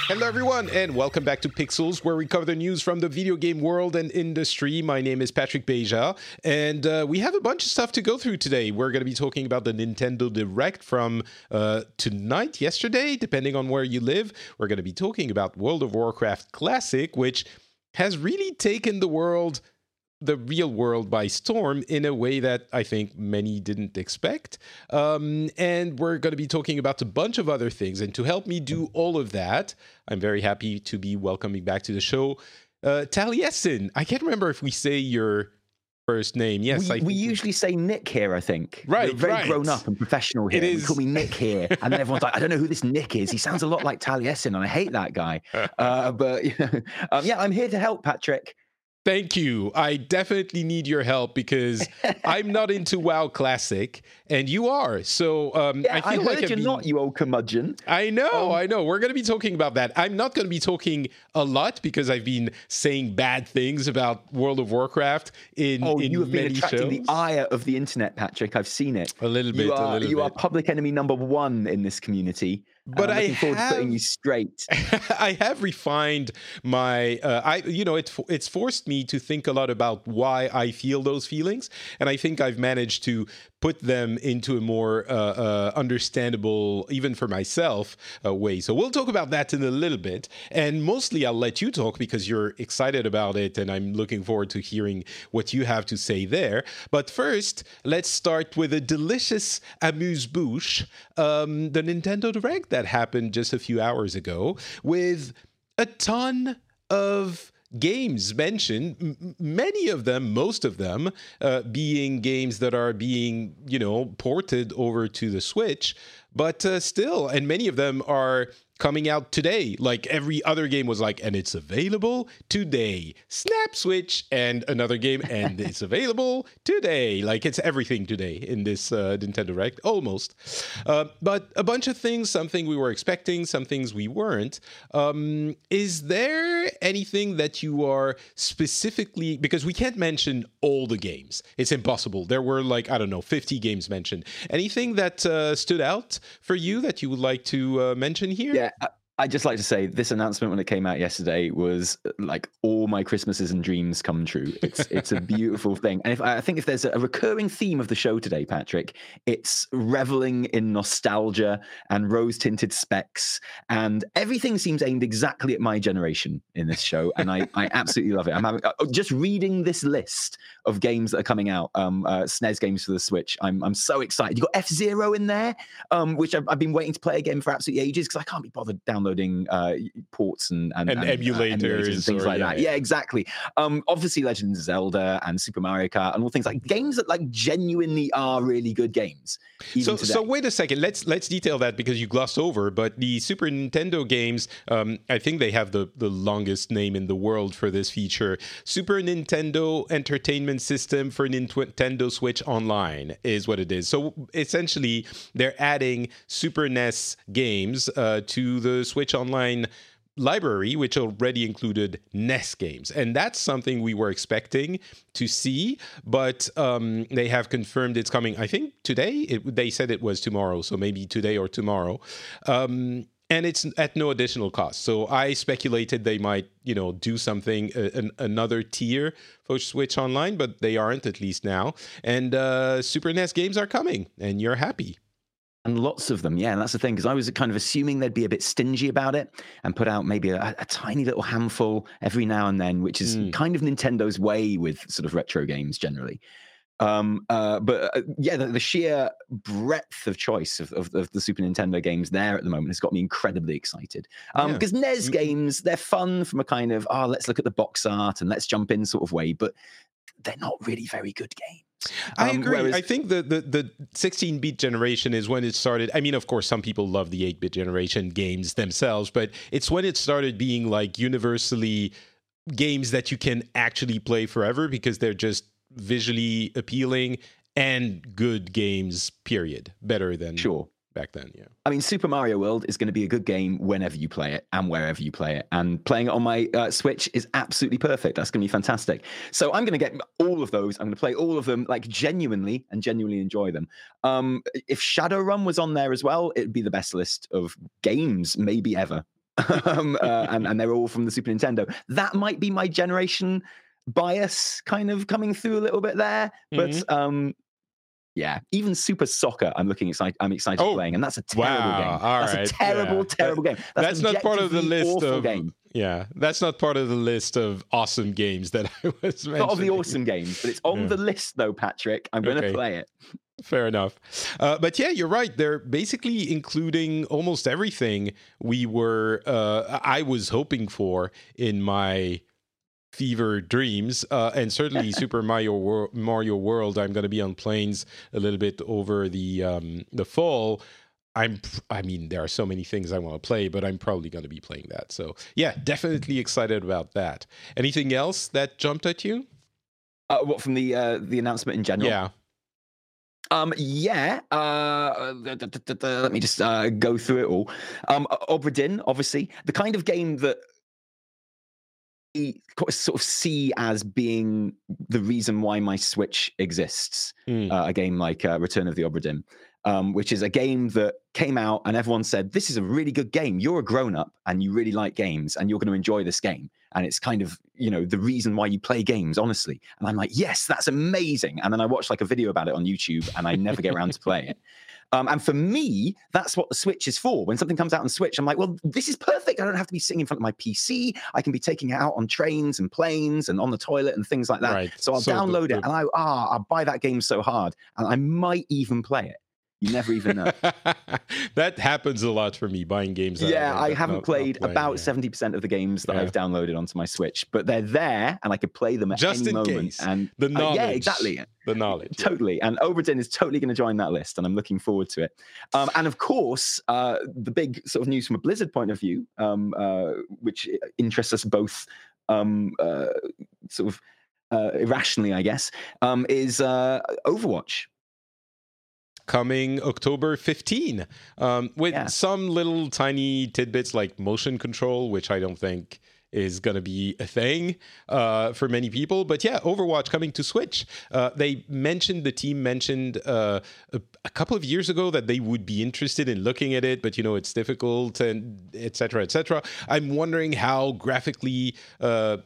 Hello, everyone, and welcome back to Pixels, where we cover the news from the video game world and industry. My name is Patrick Beja, and we have a bunch of stuff to go through today. We're going to be talking about the Nintendo Direct from tonight, yesterday, depending on where you live. We're going to be talking about World of Warcraft Classic, which has really taken the real world by storm in a way that I think many didn't expect. And we're going to be talking about a bunch of other things. And to help me do all of that, I'm very happy to be welcoming back to the show Taliesin. I can't remember if we say your first name. Yes, we usually say Nick here, I think. Right, We're very grown up and professional here. You call me Nick here. And then everyone's like, I don't know who this Nick is. He sounds a lot like Taliesin, and I hate that guy. But, I'm here to help, Patrick. Thank you. I definitely need your help because I'm not into WoW Classic, and you are. So I feel like you're not, you old curmudgeon. I know. We're going to be talking about that. I'm not going to be talking a lot because I've been saying bad things about World of Warcraft in you have been attracting shows. The ire of the internet, Patrick. I've seen it. A little bit. You are public enemy number one in this community. But I'm looking forward to putting you straight. I have refined my. It's forced me to think a lot about why I feel those feelings, and I think I've managed to put them into a more understandable, even for myself, way. So we'll talk about that in a little bit, and mostly I'll let you talk because you're excited about it, and I'm looking forward to hearing what you have to say there. But first, let's start with a delicious amuse-bouche, the Nintendo Direct that happened just a few hours ago, with a ton of games mentioned, many of them, most of them, being games that are being, ported over to the Switch, but still, and many of them are coming out today. Like every other game was like, and it's available today. Snap Switch and another game, and it's available today. Like it's everything today in this Nintendo Direct, almost. But a bunch of things, something we were expecting, some things we weren't. Is there anything that you are specifically, because we can't mention all the games. It's impossible. There were 50 games mentioned. Anything that stood out for you that you would like to mention here? Yeah, I'd just like to say this announcement when it came out yesterday was like all my Christmases and dreams come true. It's a beautiful thing. And I think if there's a recurring theme of the show today, Patrick, it's reveling in nostalgia and rose-tinted specs. And everything seems aimed exactly at my generation in this show. And I absolutely love it. I'm having just reading this list of games that are coming out, SNES games for the Switch. I'm so excited. You got F-Zero in there, which I've been waiting to play again for absolutely ages because I can't be bothered downloading ports and emulators and things like that. Yeah, exactly. Obviously, Legend of Zelda and Super Mario Kart and all things like games that genuinely are really good games. So wait a second. Let's detail that because you glossed over. But the Super Nintendo games, I think they have the longest name in the world for this feature. Super Nintendo Entertainment System for Nintendo Switch Online is what it is. So essentially, they're adding Super NES games to the Switch Online library, which already included NES games. And that's something we were expecting to see, but they have confirmed it's coming, I think, today. They said it was tomorrow, so maybe today or tomorrow. And it's at no additional cost. So I speculated they might, do something, another tier for Switch Online, but they aren't, at least now. And Super NES games are coming, and you're happy. And lots of them, yeah. And that's the thing, because I was kind of assuming they'd be a bit stingy about it and put out maybe a tiny little handful every now and then, which is kind of Nintendo's way with sort of retro games generally. The sheer breadth of choice of the Super Nintendo games there at the moment has got me incredibly excited. Because NES games, they're fun from a kind of, let's look at the box art and let's jump in sort of way, but they're not really very good games. I agree. I think the 16-bit generation is when it started. I mean, of course, some people love the 8-bit generation games themselves, but it's when it started being universally games that you can actually play forever because they're just visually appealing and good games, period. Better than back then, yeah. I mean, Super Mario World is going to be a good game whenever you play it and wherever you play it. And playing it on my Switch is absolutely perfect. That's going to be fantastic. So I'm going to get all of those. I'm going to play all of them genuinely enjoy them. If Shadowrun was on there as well, it'd be the best list of games maybe ever. and they're all from the Super Nintendo. That might be my generation bias kind of coming through a little bit there, but yeah, even Super Soccer, I'm excited playing, and that's a terrible game. That's a terrible game. That's not part of the list of game. Yeah, that's not part of the list of awesome games that I was mentioning. Not of the awesome games, but it's on the list though, Patrick. I'm going to play it. Fair enough. But yeah, you're right. They're basically including almost everything I was hoping for in my fever dreams, and certainly Super Mario World. I'm going to be on planes a little bit over the fall. I mean, there are so many things I want to play, but I'm probably going to be playing that. So yeah, definitely excited about that. Anything else that jumped at you? What, from the announcement in general? Yeah. Let me just go through it all. Obra Dinn, obviously, the kind of game that we sort of see as being the reason why my Switch exists. A game like Return of the Obra Dinn, which is a game that came out and everyone said, this is a really good game. You're a grown-up and you really like games and you're going to enjoy this game. And it's kind of, the reason why you play games, honestly. And I'm like, yes, that's amazing. And then I watched like a video about it on YouTube and I never get around to playing it. And for me, that's what the Switch is for. When something comes out on Switch, I'm like, well, this is perfect. I don't have to be sitting in front of my PC. I can be taking it out on trains and planes and on the toilet and things like that. Right. So I'll download it and I'll buy that game so hard. And I might even play it. You never even know. That happens a lot for me, buying games. I haven't played about 70% of the games that I've downloaded onto my Switch, but they're there and I could play them at any moment. Case. And the knowledge. Yeah, exactly. The knowledge. Totally. And Obra Dinn is totally going to join that list, and I'm looking forward to it. And of course, the big sort of news from a Blizzard point of view, which interests us both sort of irrationally, I guess, is Overwatch. Coming October 15, with some little tiny tidbits like motion control, which I don't think is going to be a thing for many people. But yeah, Overwatch coming to Switch. The team mentioned a couple of years ago that they would be interested in looking at it, but it's difficult, and et cetera, et cetera. I'm wondering how graphically the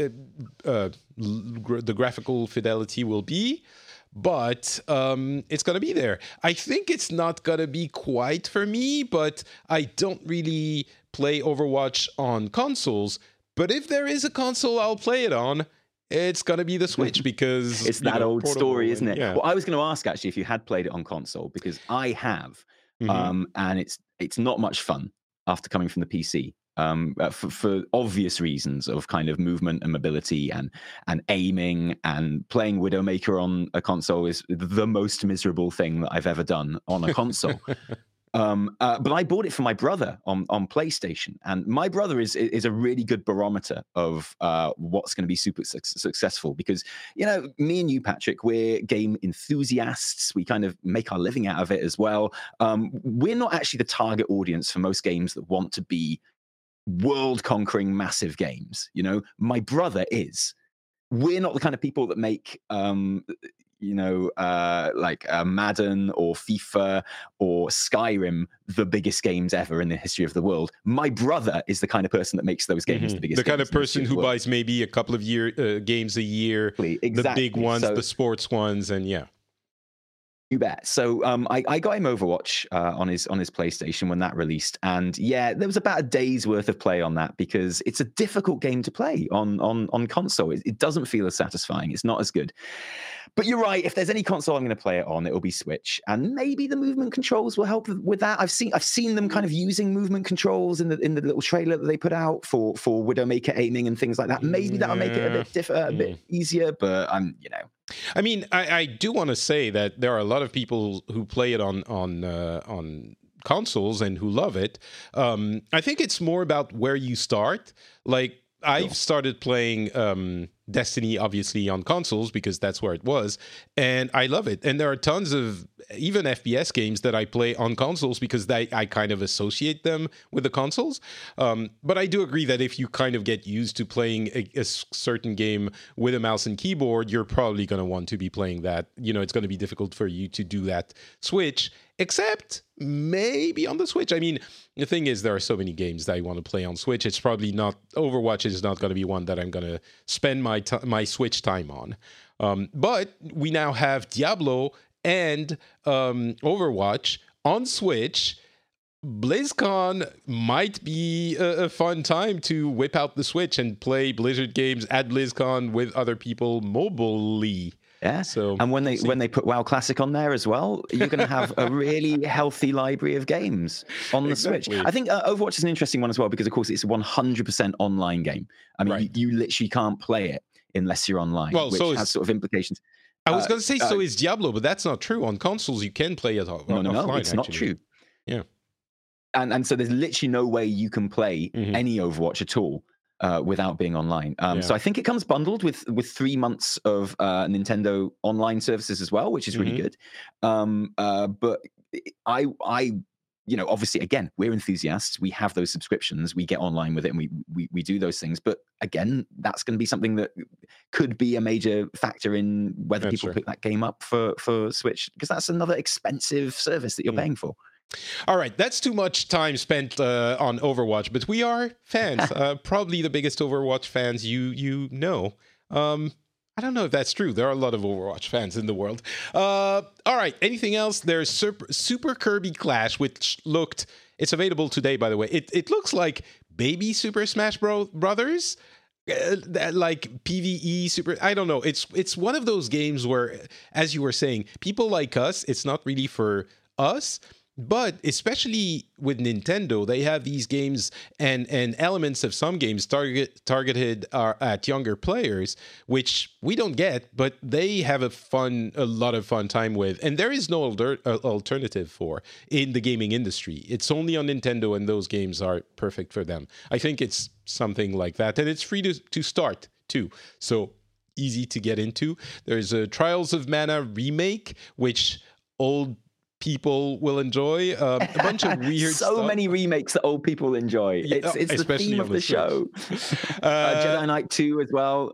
graphical fidelity will be. But it's going to be there. I think it's not going to be quite for me, but I don't really play Overwatch on consoles. But if there is a console I'll play it on, it's going to be the Switch, because it's that old story, isn't it? Yeah. Well, I was going to ask, actually, if you had played it on console, because I have, and it's not much fun after coming from the PC. For obvious reasons of kind of movement and mobility and aiming, and playing Widowmaker on a console is the most miserable thing that I've ever done on a console. But I bought it for my brother on PlayStation, and my brother is a really good barometer of what's going to be super successful, because me and you, Patrick, we're game enthusiasts. We kind of make our living out of it as well. We're not actually the target audience for most games that want to be world-conquering massive games. My brother is. We're not the kind of people that make like Madden or FIFA or Skyrim the biggest games ever in the history of the world. My brother is the kind of person that makes those games the biggest. The kind of person who buys maybe a couple of games a year, exactly. The big ones, the sports ones, and yeah. You bet. So I got him Overwatch on his PlayStation when that released, and yeah, there was about a day's worth of play on that, because it's a difficult game to play on console. It doesn't feel as satisfying. It's not as good. But you're right. If there's any console I'm going to play it on, it will be Switch, and maybe the movement controls will help with that. I've seen them kind of using movement controls in the little trailer that they put out for Widowmaker aiming and things like that. Maybe that'll make it a bit easier. But I mean, I do want to say that there are a lot of people who play it on consoles and who love it. I think it's more about where you start. Like, I've started playing Destiny, obviously, on consoles because that's where it was. And I love it. And there are tons of even FPS games that I play on consoles because I kind of associate them with the consoles. But I do agree that if you kind of get used to playing a certain game with a mouse and keyboard, you're probably going to want to be playing that. It's going to be difficult for you to do that switch, except maybe on the Switch. I mean, the thing is, there are so many games that I want to play on Switch. It's probably not, Overwatch is not going to be one that I'm going to spend my Switch time on. But we now have Diablo and Overwatch on Switch. BlizzCon might be a fun time to whip out the Switch and play Blizzard games at BlizzCon with other people mobilely. Yeah. So, and when they put WoW Classic on there as well, you're going to have a really healthy library of games on the Switch. I think Overwatch is an interesting one as well because, of course, it's a 100% online game. I mean, you literally can't play it unless you're online, which has sort of implications. I was going to say so is Diablo, but that's not true. On consoles, you can play it offline. No, it's not true. Yeah. And so there's literally no way you can play any Overwatch at all without being online. So I think it comes bundled with 3 months of Nintendo online services as well, which is really good. But I obviously, again, we're enthusiasts. We have those subscriptions. We get online with it, and we do those things. But again, that's going to be something that could be a major factor in whether people pick that game up for Switch, because that's another expensive service that you're paying for. All right, that's too much time spent on Overwatch, but we are fans. Probably the biggest Overwatch fans you know. I don't know if that's true. There are a lot of Overwatch fans in the world. All right, anything else? There's Super Kirby Clash, which it's available today, by the way. It looks like baby Super Smash Brothers. Like PvE super, I don't know. It's one of those games where, as you were saying, people like us, it's not really for us. But especially with Nintendo, they have these games and elements of some games targeted at younger players, which we don't get, but they have a lot of fun time with. And there is no alternative for in the gaming industry. It's only on Nintendo, and those games are perfect for them. I think it's something like that. And it's free to start, too. So easy to get into. There's a Trials of Mana remake, which old people will enjoy. A bunch of weird stuff. Many remakes that old people enjoy. It's the theme of the show. Jedi Knight 2 as well.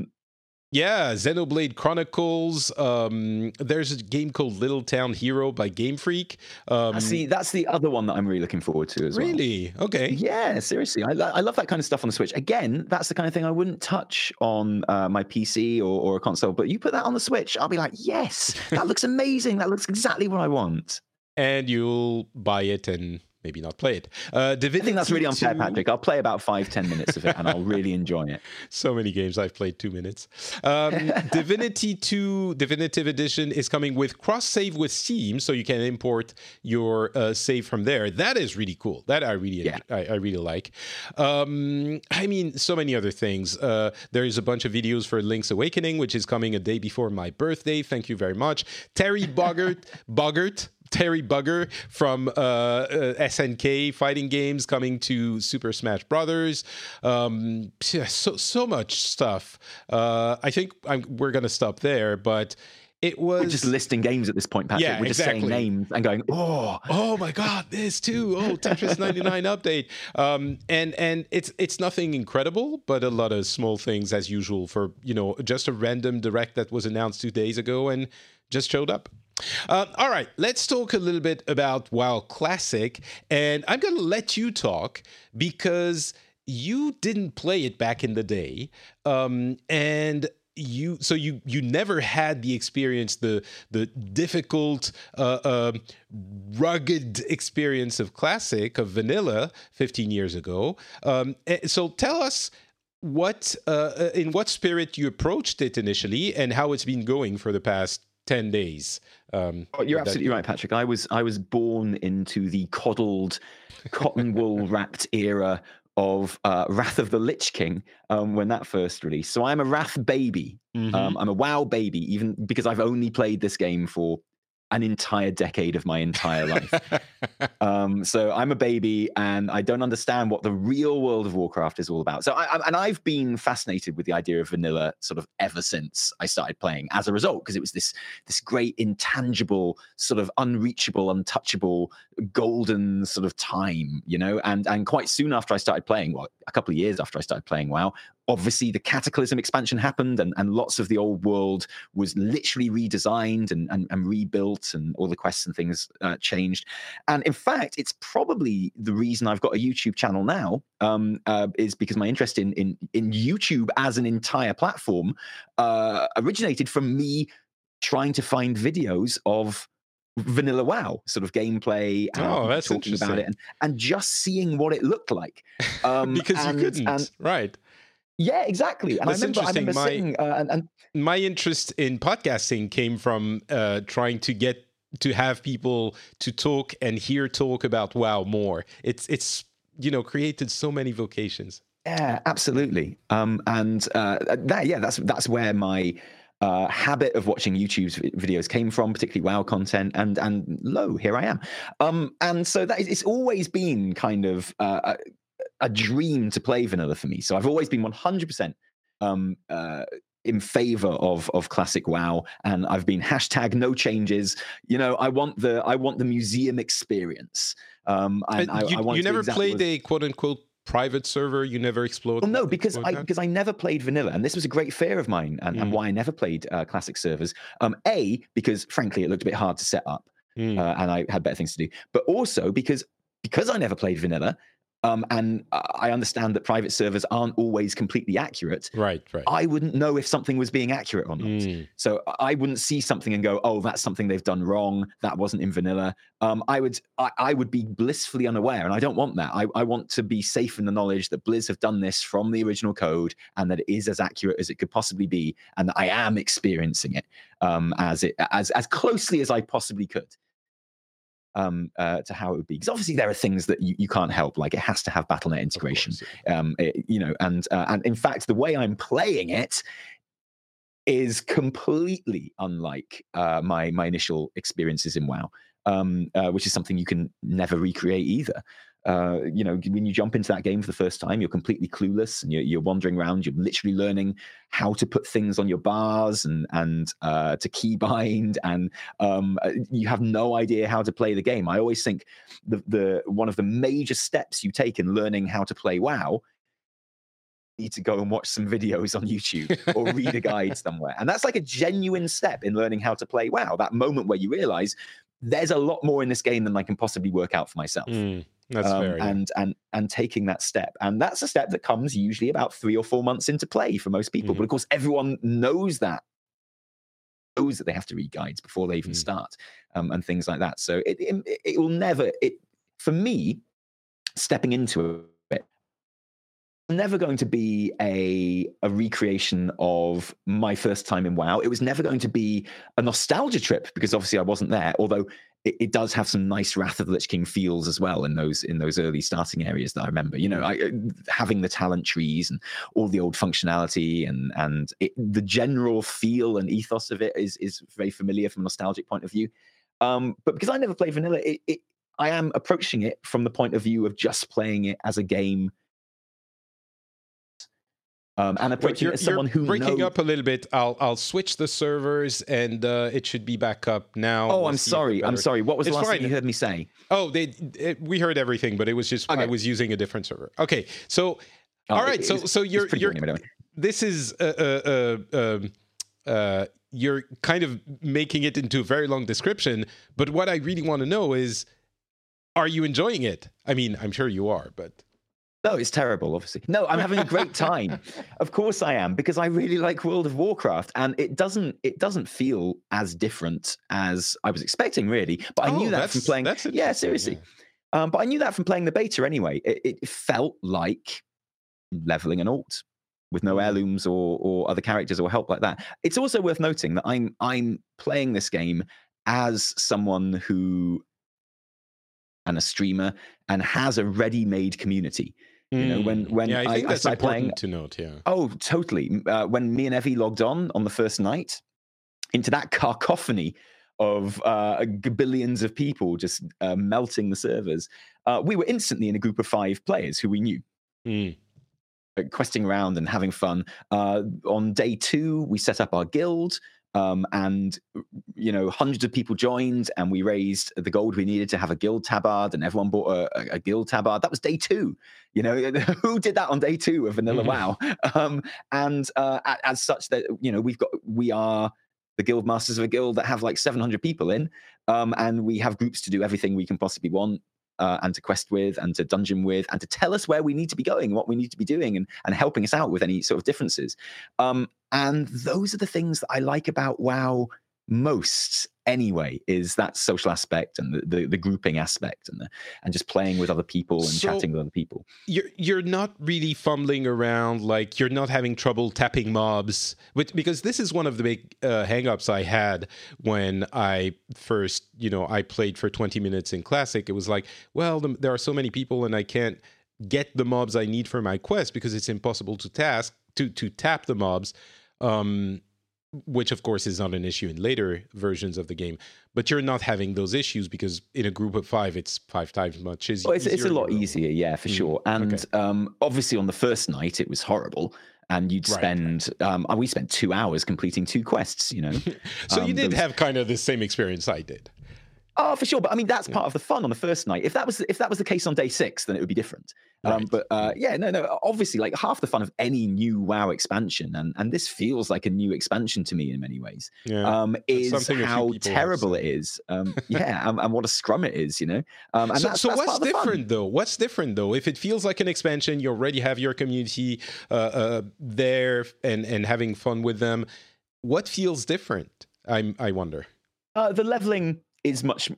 Yeah, Xenoblade Chronicles. There's a game called Little Town Hero by Game Freak. See, that's the other one that I'm really looking forward to as well. Really? Okay. Yeah, seriously. I love that kind of stuff on the Switch. Again, that's the kind of thing I wouldn't touch on my PC or a console. But you put that on the Switch, I'll be like, yes, that looks amazing. That looks exactly what I want. And you'll buy it and maybe not play it. Divinity I think that's really unfair, Patrick. I'll play about 5-10 minutes of it and I'll really enjoy it. So many games I've played 2 minutes. Divinity 2 Definitive Edition is coming with cross-save with Steam, so you can import your save from there. That is really cool. That I really like. I mean, so many other things. There is a bunch of videos for Link's Awakening, which is coming a day before my birthday. Thank you very much. Terry Bugger from SNK Fighting Games coming to Super Smash Brothers. So much stuff. I think we're going to stop there, but we're just listing games at this point, Patrick. Yeah, we're just saying names and going, oh my God, this too. Oh, Tetris 99 update. And it's nothing incredible, but a lot of small things as usual for, just a random direct that was announced 2 days ago and just showed up. All right, let's talk a little bit about WoW Classic, and I'm going to let you talk because you didn't play it back in the day, and you never had the experience, the difficult, rugged experience of Classic, of vanilla 15 years ago. So tell us in what spirit you approached it initially and how it's been going for the past 10 days. You're absolutely right, Patrick. I was born into the coddled, cotton wool wrapped era of Wrath of the Lich King when that first released. So I'm a Wrath baby. I'm a WoW baby, even because I've only played this game for an entire decade of my entire life. So I'm a baby and I don't understand what the real World of Warcraft is all about. So I've been fascinated with the idea of vanilla sort of ever since I started playing as a result, because it was this great intangible, sort of unreachable, untouchable, golden sort of time, and quite soon after I started playing, well, a couple of years after I started playing WoW, obviously the Cataclysm expansion happened and lots of the old world was literally redesigned and rebuilt, and all the quests and things changed. And in fact, it's probably the reason I've got a YouTube channel now, is because my interest in YouTube as an entire platform originated from me trying to find videos of vanilla WoW sort of gameplay and that's talking about it and just seeing what it looked like. Because you couldn't, right? Yeah, exactly. And That's I remember sitting and my interest in podcasting came from trying to have people to talk and hear talk about WoW more. It's created so many vocations. Yeah, absolutely. That's where my habit of watching YouTube's videos came from, particularly WoW content, and lo, here I am. And so it's always been kind of a dream to play vanilla for me. So I've always been 100% in favor of classic WoW, and I've been #no changes. I want the museum experience. You never played a quote unquote private server? You never explored? Well, no, because I never played vanilla, and this was a great fear of mine, and why I never played classic servers. Because frankly, it looked a bit hard to set up, and I had better things to do. But also because I never played vanilla. And I understand that private servers aren't always completely accurate. Right. I wouldn't know if something was being accurate or not. So I wouldn't see something and go, "Oh, that's something they've done wrong. That wasn't in vanilla." I would be blissfully unaware, and I don't want that. I want to be safe in the knowledge that Blizz have done this from the original code, and that it is as accurate as it could possibly be, and that I am experiencing it as closely as I possibly could. To how it would be, because obviously there are things that you can't help, like it has to have Battle.net integration, and in fact the way I'm playing it is completely unlike my initial experiences in WoW, which is something you can never recreate either. When you jump into that game for the first time, you're completely clueless, and you're wandering around. You're literally learning how to put things on your bars and to keybind, and you have no idea how to play the game. I always think the one of the major steps you take in learning how to play WoW, you need to go and watch some videos on YouTube or read a guide somewhere, and that's like a genuine step in learning how to play WoW. That moment where you realize there's a lot more in this game than I can possibly work out for myself. That's fair, yeah. And taking that step, and that's a step that comes usually about 3 or 4 months into play for most people. But of course, everyone knows that they have to read guides before they even start, and things like that. So it will never. For me, stepping into it, never going to be a recreation of my first time in WoW. It was never going to be a nostalgia trip, because obviously I wasn't there. Although it does have some nice Wrath of the Lich King feels as well in those early starting areas that I remember. Having the talent trees and all the old functionality and the general feel and ethos of it is very familiar from a nostalgic point of view. But because I never played vanilla, I am approaching it from the point of view of just playing it as a game. And approaching it as someone who breaking up a little bit. I'll switch the servers, and it should be back up now. Oh, I'm sorry. What was the last thing you heard me say? Oh, we heard everything, but it was just I was using a different server. Okay, so all right, so you're this is you're kind of making it into a very long description. But what I really want to know is, are you enjoying it? I mean, I'm sure you are, but. No, it's terrible, obviously. No, I'm having a great time. Of course I am, because I really like World of Warcraft, and it doesn't feel as different as I was expecting, really. But I knew that from playing. Yeah, seriously. Yeah. But I knew that from playing the beta anyway. It felt like leveling an alt with no heirlooms or other characters or help like that. It's also worth noting that I'm playing this game as someone who and a streamer and has a ready-made community. When I think that's important to note. Yeah. Oh, totally. When me and Evie logged on the first night into that cacophony of billions of people just melting the servers. We were instantly in a group of 5 players who we knew. Questing around and having fun. On day 2, we set up our guild, and hundreds of people joined, and we raised the gold we needed to have a guild tabard, and everyone bought a guild tabard. That was day 2. Who did that on day 2 of Vanilla WoW? And as such, that we are the guild masters of a guild that have like 700 people in, and we have groups to do everything we can possibly want. And to quest with, and to dungeon with, and to tell us where we need to be going, what we need to be doing, and helping us out with any sort of differences. And those are the things that I like about WoW most, anyway, is that social aspect and the grouping aspect, and just playing with other people and chatting with other people. You're not really fumbling around, like you're not having trouble tapping mobs, because this is one of the big hang-ups I had when I first, I played for 20 minutes in Classic. It was like, well, there are so many people and I can't get the mobs I need for my quest because it's impossible to tap the mobs. Which of course is not an issue in later versions of the game, but you're not having those issues because in a group of 5, it's 5 times much easier. Well, it's a lot easier, yeah, for sure. And obviously on the first night, it was horrible. And you'd spend, we spent 2 hours completing 2 quests, So you did have kind of the same experience I did. Oh, for sure. But I mean, that's part of the fun on the first night. If that was the case on day 6, then it would be different. Right. But no. Obviously, like half the fun of any new WoW expansion, and this feels like a new expansion to me in many ways, is how terrible it is. And what a scrum it is, And so what's different though? What's different though? If it feels like an expansion, you already have your community there and having fun with them. What feels different? I wonder. The leveling is much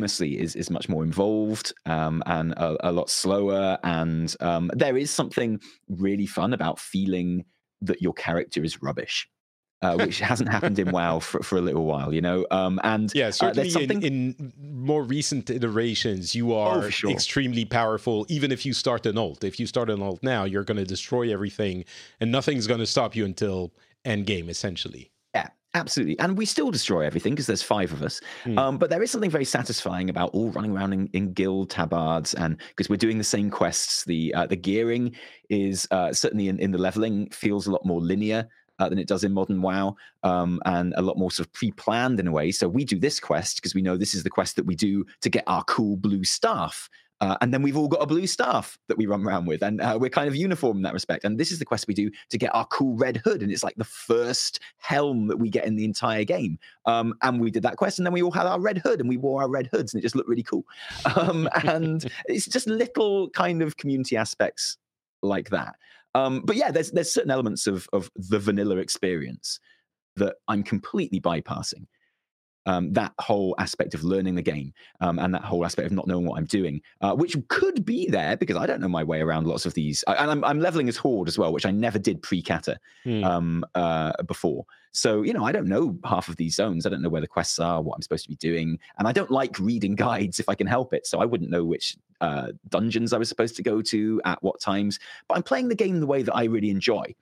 more involved and a lot slower, and there is something really fun about feeling that your character is rubbish, which hasn't happened in WoW for a little while, and certainly in more recent iterations you are extremely powerful. Even if you start an ult now, you're going to destroy everything and nothing's going to stop you until end game, essentially. Absolutely. And we still destroy everything because there's 5 of us. But there is something very satisfying about all running around in guild tabards, and because we're doing the same quests. The gearing is certainly in the leveling feels a lot more linear than it does in modern WoW, and a lot more sort of pre-planned in a way. So we do this quest because we know this is the quest that we do to get our cool blue staff. And then we've all got a blue staff that we run around with, and we're kind of uniform in that respect. And this is the quest we do to get our cool red hood, and it's like the first helm that we get in the entire game. And we did that quest, and then we all had our red hood, and we wore our red hoods, and it just looked really cool. And it's just little kind of community aspects like that. But yeah, there's certain elements of the vanilla experience that I'm completely bypassing. That whole aspect of learning the game, and that whole aspect of not knowing what I'm doing, which could be there because I don't know my way around lots of these. And I'm leveling as Horde as well, which I never did pre-Kata before. So, I don't know half of these zones. I don't know where the quests are, what I'm supposed to be doing. And I don't like reading guides if I can help it. So I wouldn't know which dungeons I was supposed to go to at what times. But I'm playing the game the way that I really enjoy,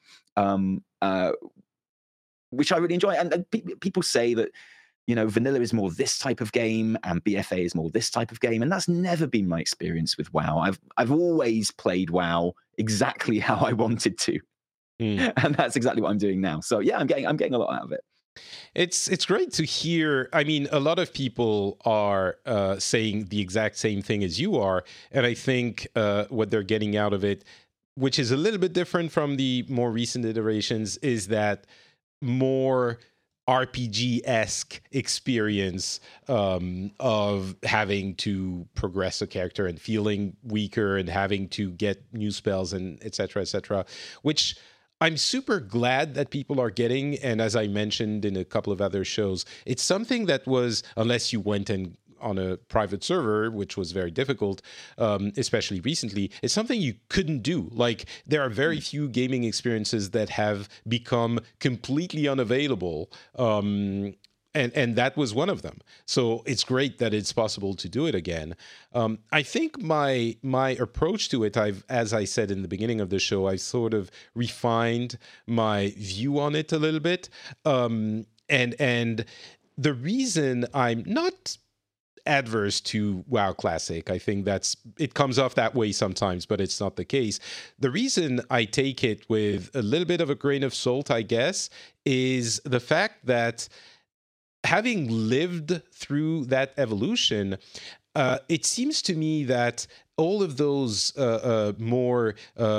which I really enjoy. And people say that, vanilla is more this type of game and BFA is more this type of game. And that's never been my experience with WoW. I've always played WoW exactly how I wanted to. And that's exactly what I'm doing now. So yeah, I'm getting a lot out of it. It's great to hear. I mean, a lot of people are saying the exact same thing as you are. And I think what they're getting out of it, which is a little bit different from the more recent iterations, is that more RPG-esque experience of having to progress a character and feeling weaker and having to get new spells and et cetera, which I'm super glad that people are getting. And as I mentioned in a couple of other shows, it's something that was, unless you went and on a private server, which was very difficult, especially recently, it's something you couldn't do. Like, there are very few gaming experiences that have become completely unavailable, and that was one of them. So it's great that it's possible to do it again. I think my approach to it, as I said in the beginning of the show, I've sort of refined my view on it a little bit, and the reason I'm not adverse to WoW Classic, I think it comes off that way sometimes, but it's not the case. The reason I take it with a little bit of a grain of salt, I guess, is the fact that having lived through that evolution, it seems to me that all of those more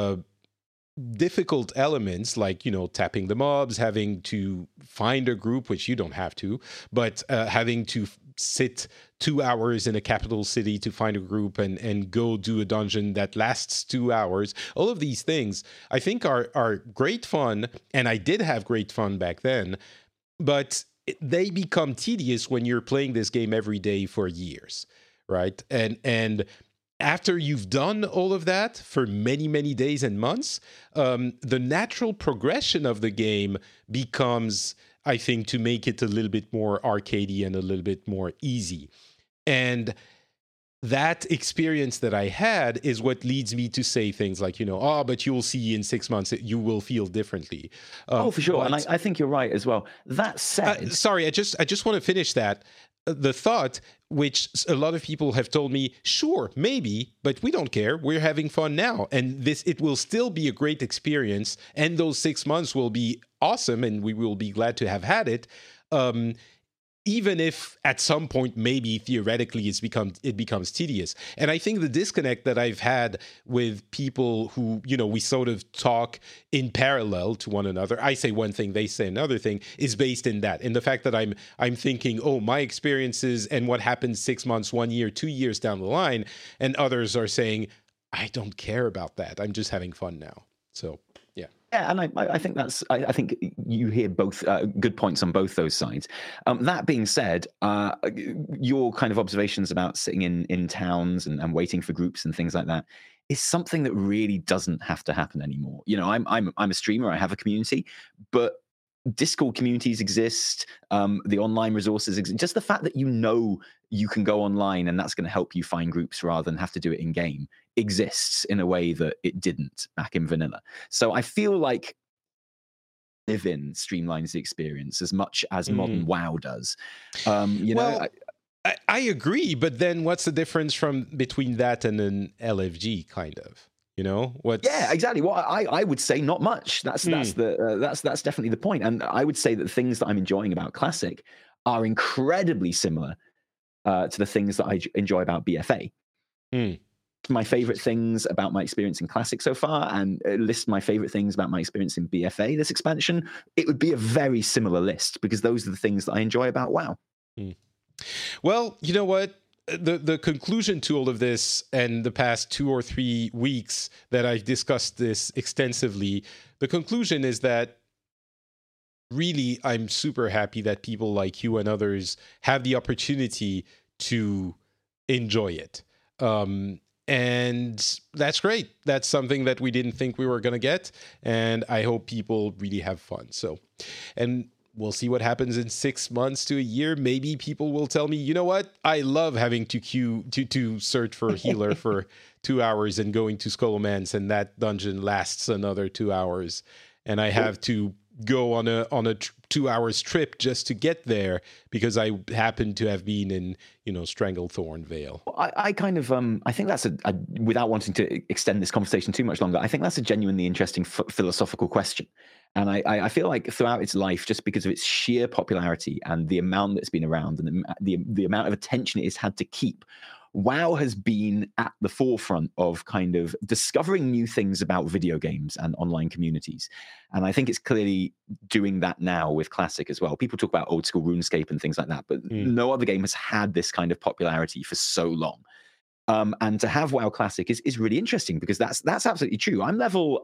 difficult elements, like, tapping the mobs, having to find a group, which you don't have to, but having to sit 2 hours in a capital city to find a group and go do a dungeon that lasts 2 hours, all of these things I think are great fun, and I did have great fun back then, but they become tedious when you're playing this game every day for years, right? And after you've done all of that for many, many days and months, the natural progression of the game becomes, I think, to make it a little bit more arcadey and a little bit more easy. And that experience that I had is what leads me to say things like, but you'll see in 6 months, you will feel differently. For sure. And I think you're right as well. That said... sorry, I just want to finish that. The thought, which a lot of people have told me, sure, maybe, but we don't care. We're having fun now. And it will still be a great experience. And those 6 months will be awesome. And we will be glad to have had it. Even if at some point, maybe theoretically, it becomes tedious. And I think the disconnect that I've had with people who, we sort of talk in parallel to one another, I say one thing, they say another thing, is based in the fact that I'm thinking, my experiences and what happens 6 months, 1 year, 2 years down the line, and others are saying, I don't care about that. I'm just having fun now. So... Yeah, and I think I think you hear both good points on both those sides. That being said, your kind of observations about sitting in towns and waiting for groups and things like that is something that really doesn't have to happen anymore. I'm a streamer, I have a community, but Discord communities exist, the online resources exist. Just the fact that you can go online and that's going to help you find groups rather than have to do it in game exists in a way that it didn't back in vanilla. So I feel like Live In streamlines the experience as much as modern WoW does. I agree, but then what's the difference between that and an LFG kind of? Yeah, exactly. Well, I would say not much. That's definitely the point. And I would say that the things that I'm enjoying about Classic are incredibly similar to the things that I enjoy about BFA. My favorite things about my experience in Classic so far, and list my favorite things about my experience in BFA this expansion, it would be a very similar list because those are the things that I enjoy about WoW. Well, you know what? The conclusion to all of this, and the past 2 or 3 weeks that I've discussed this extensively, the conclusion is that really I'm super happy that people like you and others have the opportunity to enjoy it. And that's great. That's something that we didn't think we were going to get. And I hope people really have fun. And we'll see what happens in 6 months to a year. Maybe people will tell me, you know what? I love having to search for a healer for 2 hours and going to Scholomance, and that dungeon lasts another 2 hours. And I have to go on a 2 hours trip just to get there because I happen to have been in, Stranglethorn Vale. I kind of I think that's a without wanting to extend this conversation too much longer, I think that's a genuinely interesting philosophical question. And I feel like throughout its life, just because of its sheer popularity and the amount that's been around and the amount of attention it has had to keep, WoW has been at the forefront of kind of discovering new things about video games and online communities. And I think it's clearly doing that now with Classic as well. People talk about old school RuneScape and things like that, but no other game has had this kind of popularity for so long. And to have WoW Classic is really interesting because that's absolutely true. I'm level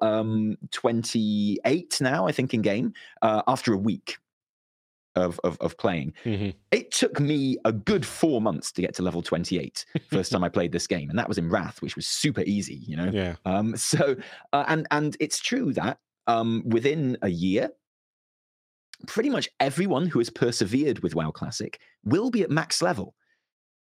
28 now, I think, in game after a week of playing. It took me a good 4 months to get to level 28 first time I played this game, and that was in Wrath, which was super easy, Yeah. And it's true that within a year, pretty much everyone who has persevered with WoW Classic will be at max level.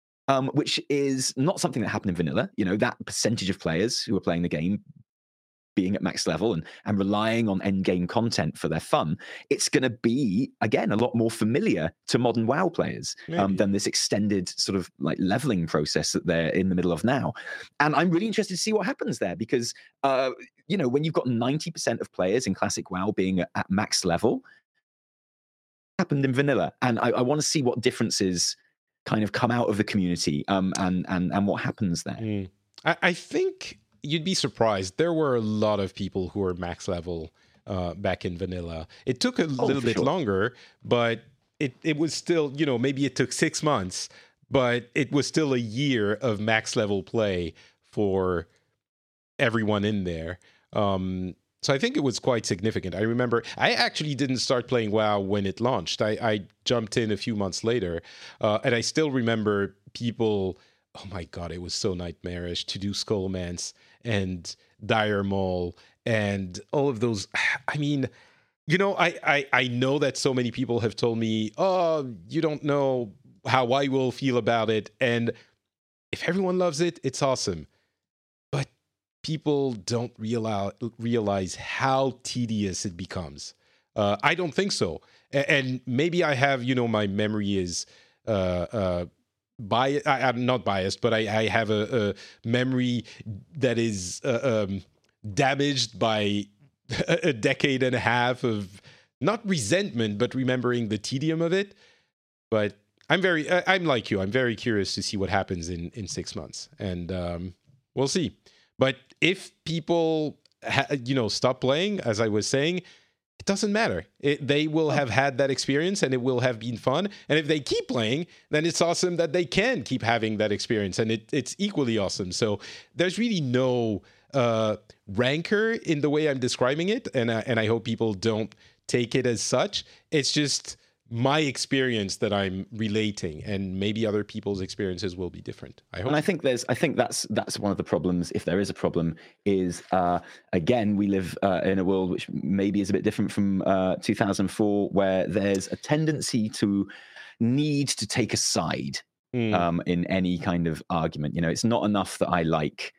Which is not something that happened in vanilla. That percentage of players who are playing the game being at max level and relying on end game content for their fun, it's going to be, again, a lot more familiar to modern WoW players than this extended sort of like leveling process that they're in the middle of now. And I'm really interested to see what happens there, because, when you've got 90% of players in Classic WoW being at max level, happened in vanilla. And I want to see what differences kind of come out of the community and what happens there. I think you'd be surprised. There were a lot of people who were max level back in vanilla. It took a little bit longer, but it was still, maybe it took 6 months, but it was still a year of max level play for everyone in there. So I think it was quite significant. I remember I actually didn't start playing WoW when it launched. I jumped in a few months later, and I still remember people... Oh my God, it was so nightmarish to do Skullmance and Dire Maul and all of those. I mean, I know that so many people have told me, oh, you don't know how I will feel about it. And if everyone loves it, it's awesome. But people don't realize how tedious it becomes. I don't think so. And maybe I have, my memory is... I'm not biased, but I have a memory that is damaged by a decade and a half of not resentment, but remembering the tedium of it. But I'm like you. I'm very curious to see what happens in 6 months, and we'll see. But if people, stop playing, as I was saying, it doesn't matter. They will have had that experience and it will have been fun. And if they keep playing, then it's awesome that they can keep having that experience. And it's equally awesome. So there's really no rancor in the way I'm describing it. And I hope people don't take it as such. It's just my experience that I'm relating, and maybe other people's experiences will be different. I hope. And I think that's one of the problems, if there is a problem, is again, we live in a world which maybe is a bit different from 2004, where there's a tendency to need to take a side in any kind of argument. It's not enough that I like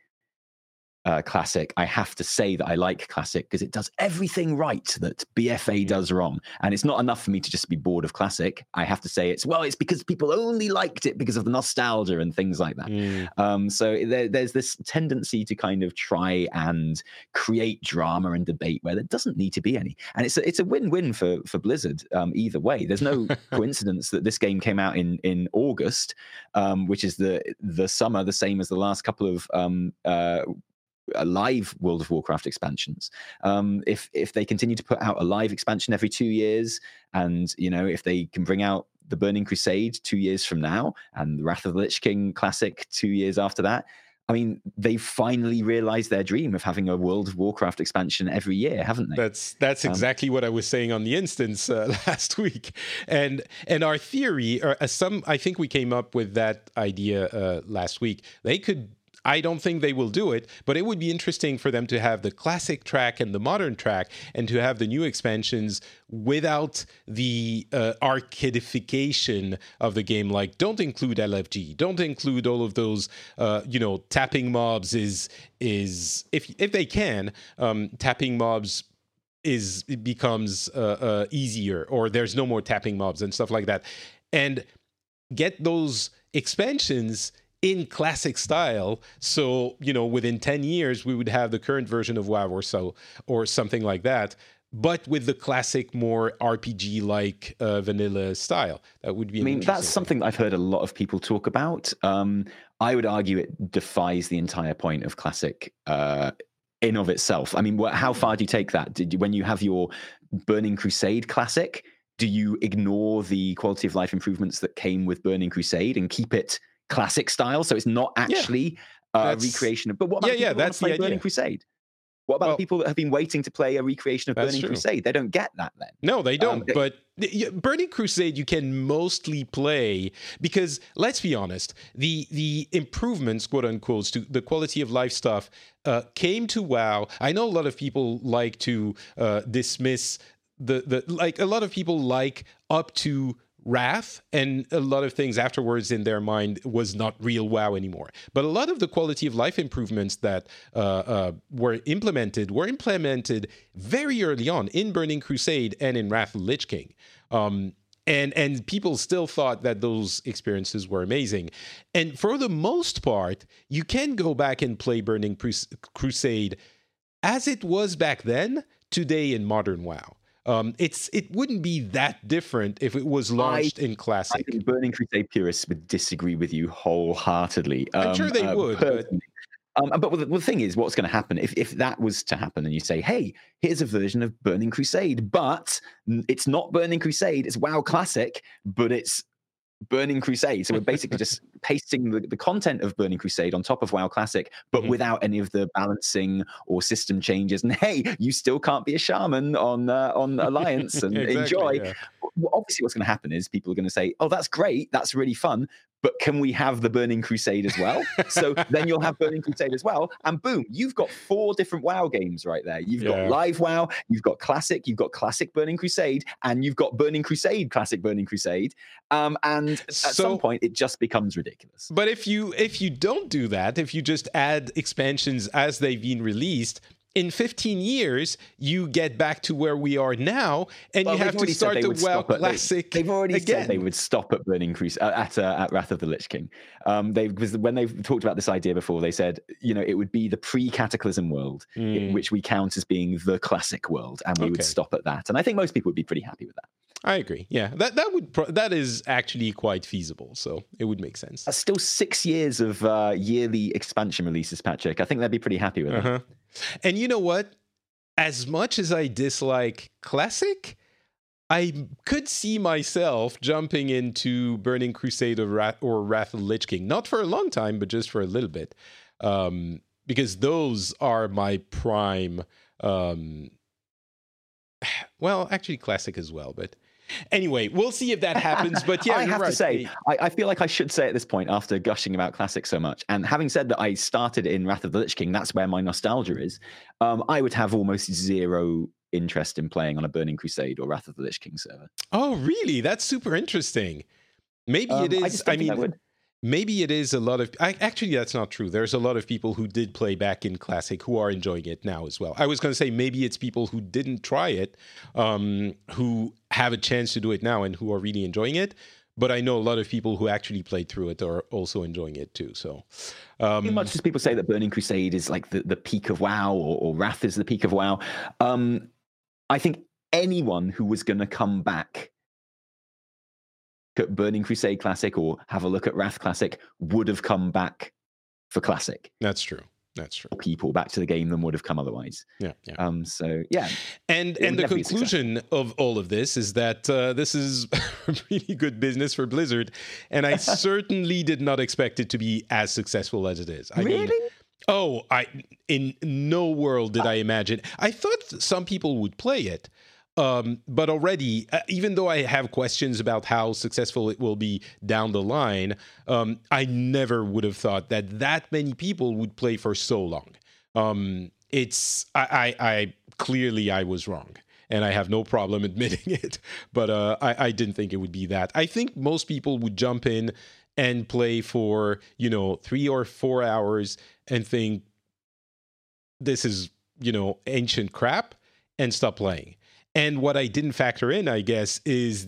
Classic. I have to say that I like Classic because it does everything right that BFA does wrong. And it's not enough for me to just be bored of Classic. I have to say it's because people only liked it because of the nostalgia and things like that. So there's this tendency to kind of try and create drama and debate where there doesn't need to be any. And it's a win-win for Blizzard either way. There's no coincidence that this game came out in August, which is the summer, the same as the last couple of live World of Warcraft expansions. If they continue to put out a live expansion every 2 years, and if they can bring out the Burning Crusade 2 years from now and the Wrath of the Lich King Classic 2 years after that, I mean, they've finally realized their dream of having a World of Warcraft expansion every year, haven't they? That's exactly what I was saying on the instance last week. And our theory, I think we came up with that idea last week. I don't think they will do it, but it would be interesting for them to have the classic track and the modern track, and to have the new expansions without the arcadification of the game. Like, don't include LFG, don't include all of those. Tapping mobs is if they can, tapping mobs becomes easier, or there's no more tapping mobs and stuff like that, and get those expansions in classic style. So, within 10 years, we would have the current version of WoW or something like that, but with the classic, more RPG-like vanilla style. That would be that's something that I've heard a lot of people talk about. I would argue it defies the entire point of classic in of itself. I mean, how far do you take that? When you have your Burning Crusade classic, do you ignore the quality of life improvements that came with Burning Crusade and keep it classic style, so it's not actually a recreation of... But what about people who want to play Burning Crusade? What about the people that have been waiting to play a recreation of Burning Crusade? They don't get that then. No, they don't. But Burning Crusade you can mostly play because, let's be honest, the improvements, quote unquote, to the quality of life stuff came to WoW. I know a lot of people like to dismiss a lot of people like up to Wrath, and a lot of things afterwards in their mind was not real WoW anymore. But a lot of the quality of life improvements that were implemented very early on in Burning Crusade and in Wrath of the Lich King. And people still thought that those experiences were amazing. And for the most part, you can go back and play Burning Crusade as it was back then, today in modern WoW. It wouldn't be that different if it was launched in Classic. I think Burning Crusade purists would disagree with you wholeheartedly. I'm sure they would. But the thing is, what's going to happen if that was to happen and you say, hey, here's a version of Burning Crusade, but it's not Burning Crusade, it's WoW Classic, but it's Burning Crusade. So we're basically just pasting the content of Burning Crusade on top of WoW Classic, but without any of the balancing or system changes. And hey, you still can't be a shaman on Alliance and enjoy. Yeah. Well, obviously, what's going to happen is people are going to say, oh, that's great, that's really fun, but can we have the Burning Crusade as well? So then you'll have Burning Crusade as well. And boom, you've got 4 different WoW games right there. You've got Live WoW, you've got Classic Burning Crusade, and you've got Burning Crusade, Classic Burning Crusade. And at some point, it just becomes ridiculous. But if you don't do that, if you just add expansions as they've been released, in 15 years, you get back to where we are now, and you have to start the WoW Classic. They've already said they would stop at Burning Crusade at Wrath of the Lich King. Because when they've talked about this idea before, they said it would be the pre-Cataclysm world, which we count as being the classic world, and we would stop at that. And I think most people would be pretty happy with that. I agree. Yeah, that is actually quite feasible. So it would make sense. That's still 6 years of yearly expansion releases, Patrick. I think they'd be pretty happy with that. And you know what? As much as I dislike Classic, I could see myself jumping into Burning Crusade or Wrath of the Lich King. Not for a long time, but just for a little bit. Because those are my prime... well, actually Classic as well, but... Anyway, we'll see if that happens. But yeah, I have to say, I feel like I should say at this point, after gushing about Classic so much, and having said that I started in Wrath of the Lich King, that's where my nostalgia is. I would have almost zero interest in playing on a Burning Crusade or Wrath of the Lich King server. Oh, really? That's super interesting. Maybe it is. Maybe it is a lot of... actually, that's not true. There's a lot of people who did play back in Classic who are enjoying it now as well. I was going to say maybe it's people who didn't try it, who have a chance to do it now and who are really enjoying it. But I know a lot of people who actually played through it are also enjoying it too. So, as much as people say that Burning Crusade is like the peak of WoW or Wrath is the peak of WoW, I think anyone who was going to come back at Burning Crusade Classic or have a look at Wrath Classic would have come back for Classic. That's true. People back to the game than would have come otherwise. Yeah. So yeah. And the conclusion of all of this is that this is really good business for Blizzard, and I certainly did not expect it to be as successful as it is. In no world did I imagine. I thought some people would play it. But already, even though I have questions about how successful it will be down the line, I never would have thought that many people would play for so long. I clearly I was wrong, and I have no problem admitting it. But I didn't think it would be that. I think most people would jump in and play for 3 or 4 hours and think this is ancient crap and stop playing. And what I didn't factor in, I guess, is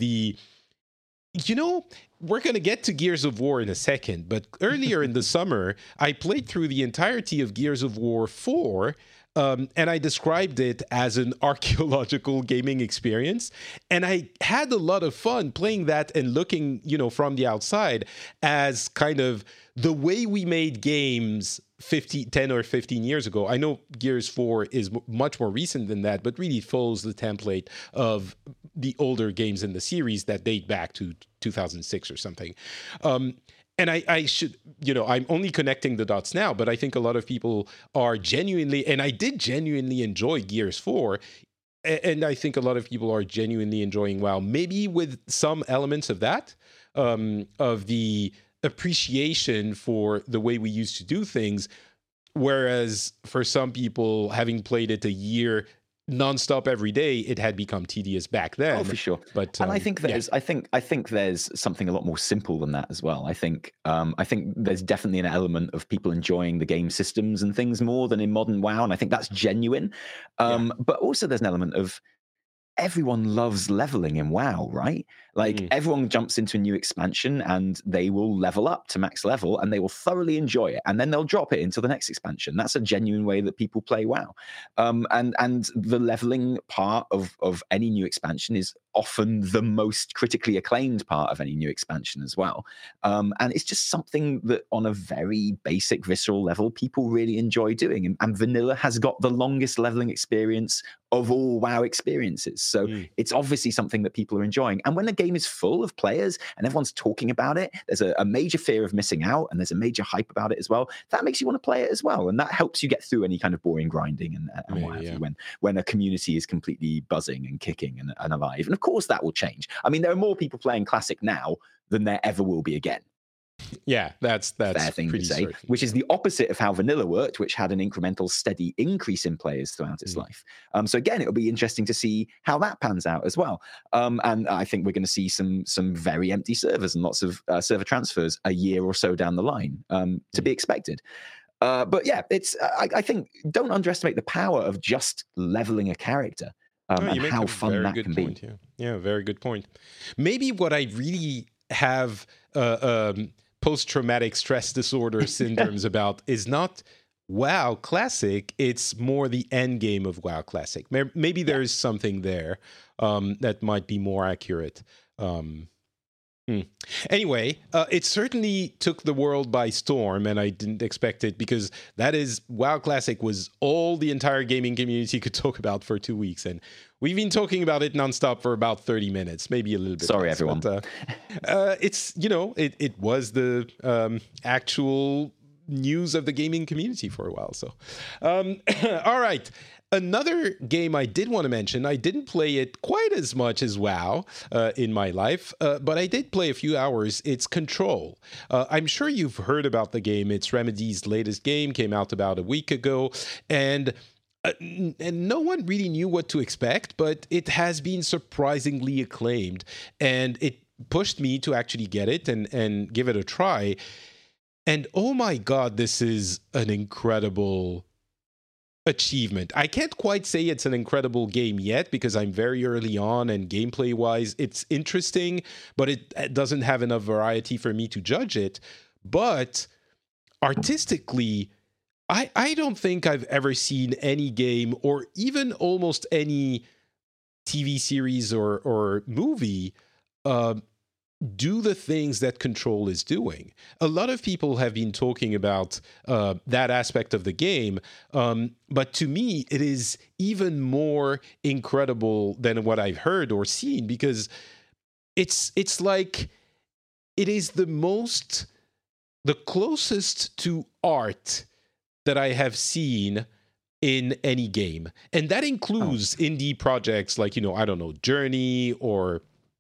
we're going to get to Gears of War in a second, but earlier in the summer, I played through the entirety of Gears of War 4, and I described it as an archaeological gaming experience. And I had a lot of fun playing that and looking, from the outside as kind of the way we made games 10 or 15 years ago. I know Gears 4 is much more recent than that, but really follows the template of the older games in the series that date back to 2006 or something. And I should, I'm only connecting the dots now, but I think a lot of people are genuinely, and I did genuinely enjoy Gears 4, and I think a lot of people are genuinely enjoying WoW, maybe with some elements of that, of the appreciation for the way we used to do things, whereas for some people, having played it a year nonstop every day, it had become tedious back then. Oh, for sure. But and I think there's, I think there's something a lot more simple than that as well. I think there's definitely an element of people enjoying the game systems and things more than in modern WoW, and I think that's genuine. But also there's an element of everyone loves leveling in WoW, right? Like everyone jumps into a new expansion and they will level up to max level and they will thoroughly enjoy it, and then they'll drop it into the next expansion. That's a genuine way that people play WoW. And the leveling part of any new expansion is often the most critically acclaimed part of any new expansion as well. And it's just something that on a very basic visceral level people really enjoy doing. And vanilla has got the longest leveling experience of all WoW experiences. So it's obviously something that people are enjoying. And when the game is full of players and everyone's talking about it, there's a major fear of missing out and there's a major hype about it as well. That makes you want to play it as well. And that helps you get through any kind of boring grinding and what have you when a community is completely buzzing and kicking and alive. And of course that will change. I mean, there are more people playing Classic now than there ever will be again. Yeah, that's fair thing to say, certain. Which is the opposite of how vanilla worked, which had an incremental, steady increase in players throughout its life. So again, it'll be interesting to see how that pans out as well. And I think we're going to see some very empty servers and lots of server transfers a year or so down the line, to be expected. But yeah, it's I think don't underestimate the power of just leveling a character. And how fun that can be. Yeah, very good point. Maybe what I really have post-traumatic stress disorder syndromes about is not WoW Classic, it's more the end game of WoW Classic. Maybe there is something there that might be more accurate. Anyway, it certainly took the world by storm, and I didn't expect it, because that is, WoW Classic was all the entire gaming community could talk about for 2 weeks, and we've been talking about it nonstop for about 30 minutes, maybe a little bit. Sorry, less, everyone. But, it's, it was the actual news of the gaming community for a while. So, all right. Another game I did want to mention, I didn't play it quite as much as WoW in my life, but I did play a few hours. It's Control. I'm sure you've heard about the game. It's Remedy's latest game, came out about a week ago, and no one really knew what to expect, but it has been surprisingly acclaimed, and it pushed me to actually get it and give it a try. And oh my God, this is an incredible achievement. I can't quite say it's an incredible game yet because I'm very early on, and gameplay wise it's interesting, but it doesn't have enough variety for me to judge it. But artistically, I don't think I've ever seen any game, or even almost any TV series or movie do the things that Control is doing. A lot of people have been talking about that aspect of the game, but to me, it is even more incredible than what I've heard or seen, because it's like it is the closest to art that I have seen in any game. And that includes indie projects like, I don't know, Journey or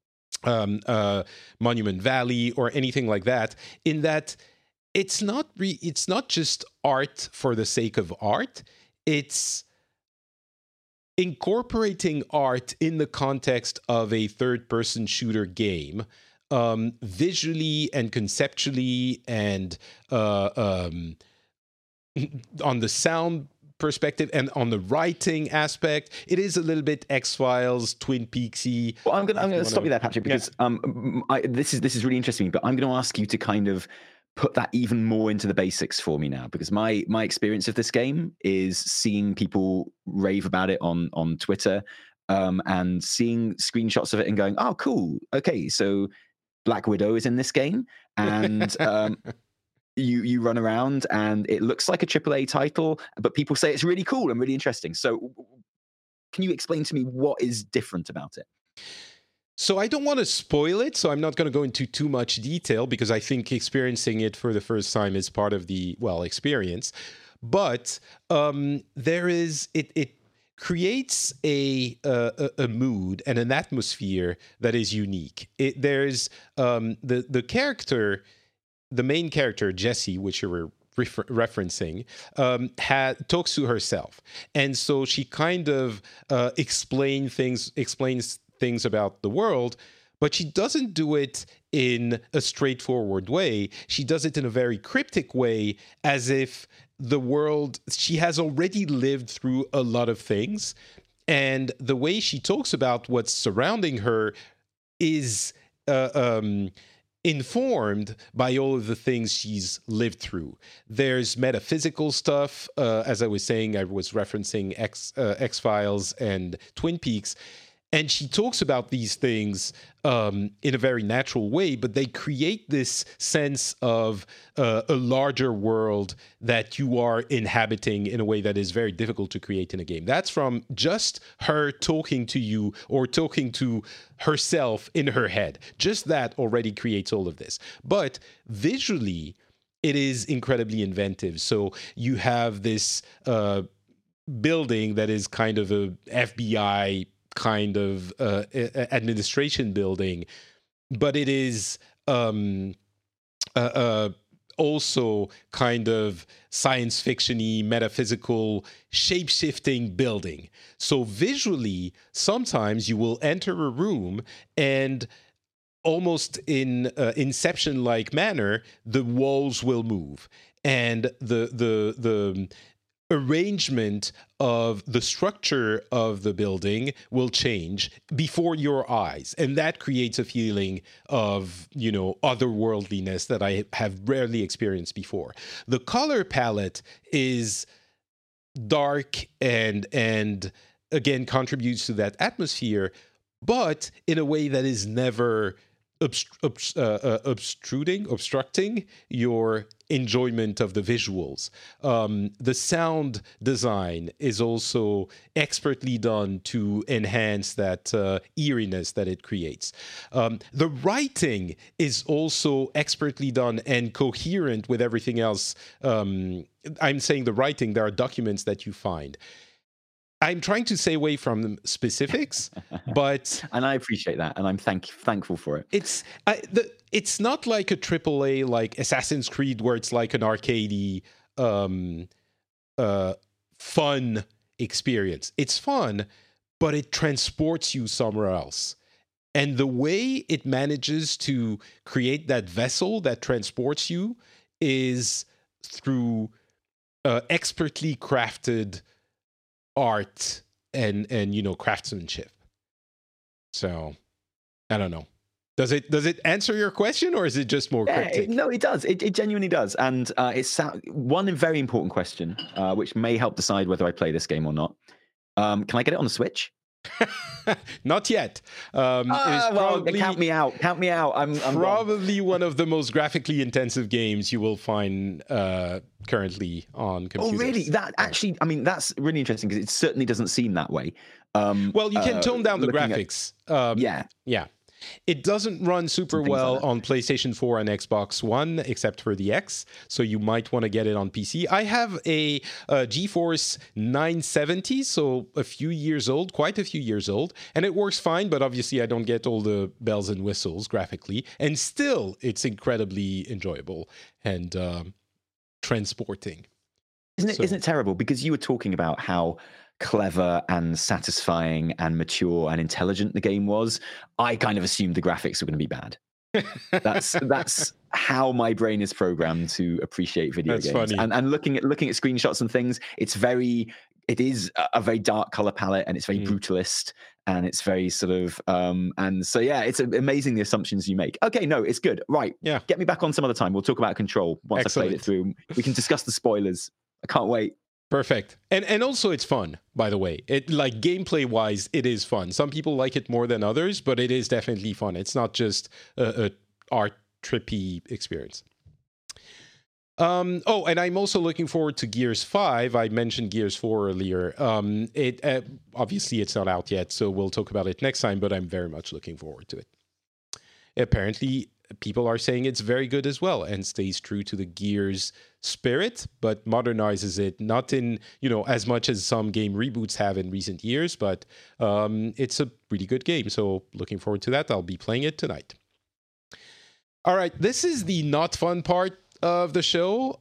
Monument Valley or anything like that, in that it's not just art for the sake of art. It's incorporating art in the context of a third-person shooter game, visually and conceptually, and on the sound perspective and on the writing aspect. It is a little bit X-Files, Twin Peaksy. Well, I'm going to stop you there, Patrick, because this is really interesting, but I'm going to ask you to kind of put that even more into the basics for me now, because my experience of this game is seeing people rave about it on Twitter, and seeing screenshots of it and going, oh, cool. Okay, so Black Widow is in this game, and You run around and it looks like a AAA title, but people say it's really cool and really interesting. So can you explain to me what is different about it? So I don't want to spoil it, so I'm not going to go into too much detail, because I think experiencing it for the first time is part of the, experience. But it creates a mood and an atmosphere that is unique. There's the character, the main character, Jesse, which you were referencing talks to herself, and so she kind of explains things about the world, but she doesn't do it in a straightforward way. She does it in a very cryptic way, as if the world, she has already lived through a lot of things, and the way she talks about what's surrounding her is informed by all of the things she's lived through. There's metaphysical stuff. As I was saying, I was referencing X-Files and Twin Peaks. And she talks about these things in a very natural way, but they create this sense of a larger world that you are inhabiting in a way that is very difficult to create in a game. That's from just her talking to you or talking to herself in her head. Just that already creates all of this. But visually, it is incredibly inventive. So you have this building that is kind of a FBI kind of administration building, but it is also kind of science fiction-y, metaphysical, shape-shifting building. So visually, sometimes you will enter a room and almost in Inception-like manner, the walls will move, and the arrangement of the structure of the building will change before your eyes, and that creates a feeling of, you know, otherworldliness that I have rarely experienced before. The color palette is dark and again contributes to that atmosphere, but in a way that is never obstructing your enjoyment of the visuals. The sound design is also expertly done to enhance that eeriness that it creates. The writing is also expertly done and coherent with everything else. I'm saying the writing, there are documents that you find. I'm trying to stay away from specifics, but and I appreciate that, and I'm thankful for it. It's not like a AAA like Assassin's Creed where it's like an arcadey, fun experience. It's fun, but it transports you somewhere else. And the way it manages to create that vessel that transports you is through expertly crafted art and you know, craftsmanship. So I don't know. Does it answer your question, or is it just more cryptic? No, it does. It genuinely does. And it's one very important question, which may help decide whether I play this game or not. Can I get it on the Switch? Not yet. Probably, count me out. Count me out. I'm probably one of the most graphically intensive games you will find currently on computers. Oh, really? That actually, I mean, that's really interesting because it certainly doesn't seem that way. Well, you can tone down the graphics. Yeah. It doesn't run super well on PlayStation 4 and Xbox One, except for the X, so you might want to get it on PC. I have a GeForce 970, so quite a few years old, and it works fine, but obviously I don't get all the bells and whistles graphically, and still it's incredibly enjoyable and transporting. Isn't it terrible? Because you were talking about how clever and satisfying and mature and intelligent the game was. I kind of assumed the graphics were going to be bad. That's how my brain is programmed to appreciate video games. Funny. And looking at screenshots and things, it is a very dark color palette, and it's very brutalist, and it's very sort of and so yeah, it's amazing the assumptions you make. Okay, no, it's good. Right. Yeah. Get me back on some other time. We'll talk about Control once Excellent. I've played it through. We can discuss the spoilers. I can't wait. Perfect. And also it's fun, by the way. It, like, gameplay wise, it is fun. Some people like it more than others, but it is definitely fun. It's not just a art trippy experience. And I'm also looking forward to Gears 5. I mentioned Gears 4 earlier. Obviously it's not out yet, so we'll talk about it next time, but I'm very much looking forward to it. Apparently people are saying it's very good as well and stays true to the Gears spirit, but modernizes it, not in, as much as some game reboots have in recent years, but it's a really good game. So looking forward to that. I'll be playing it tonight. All right, this is the not fun part of the show.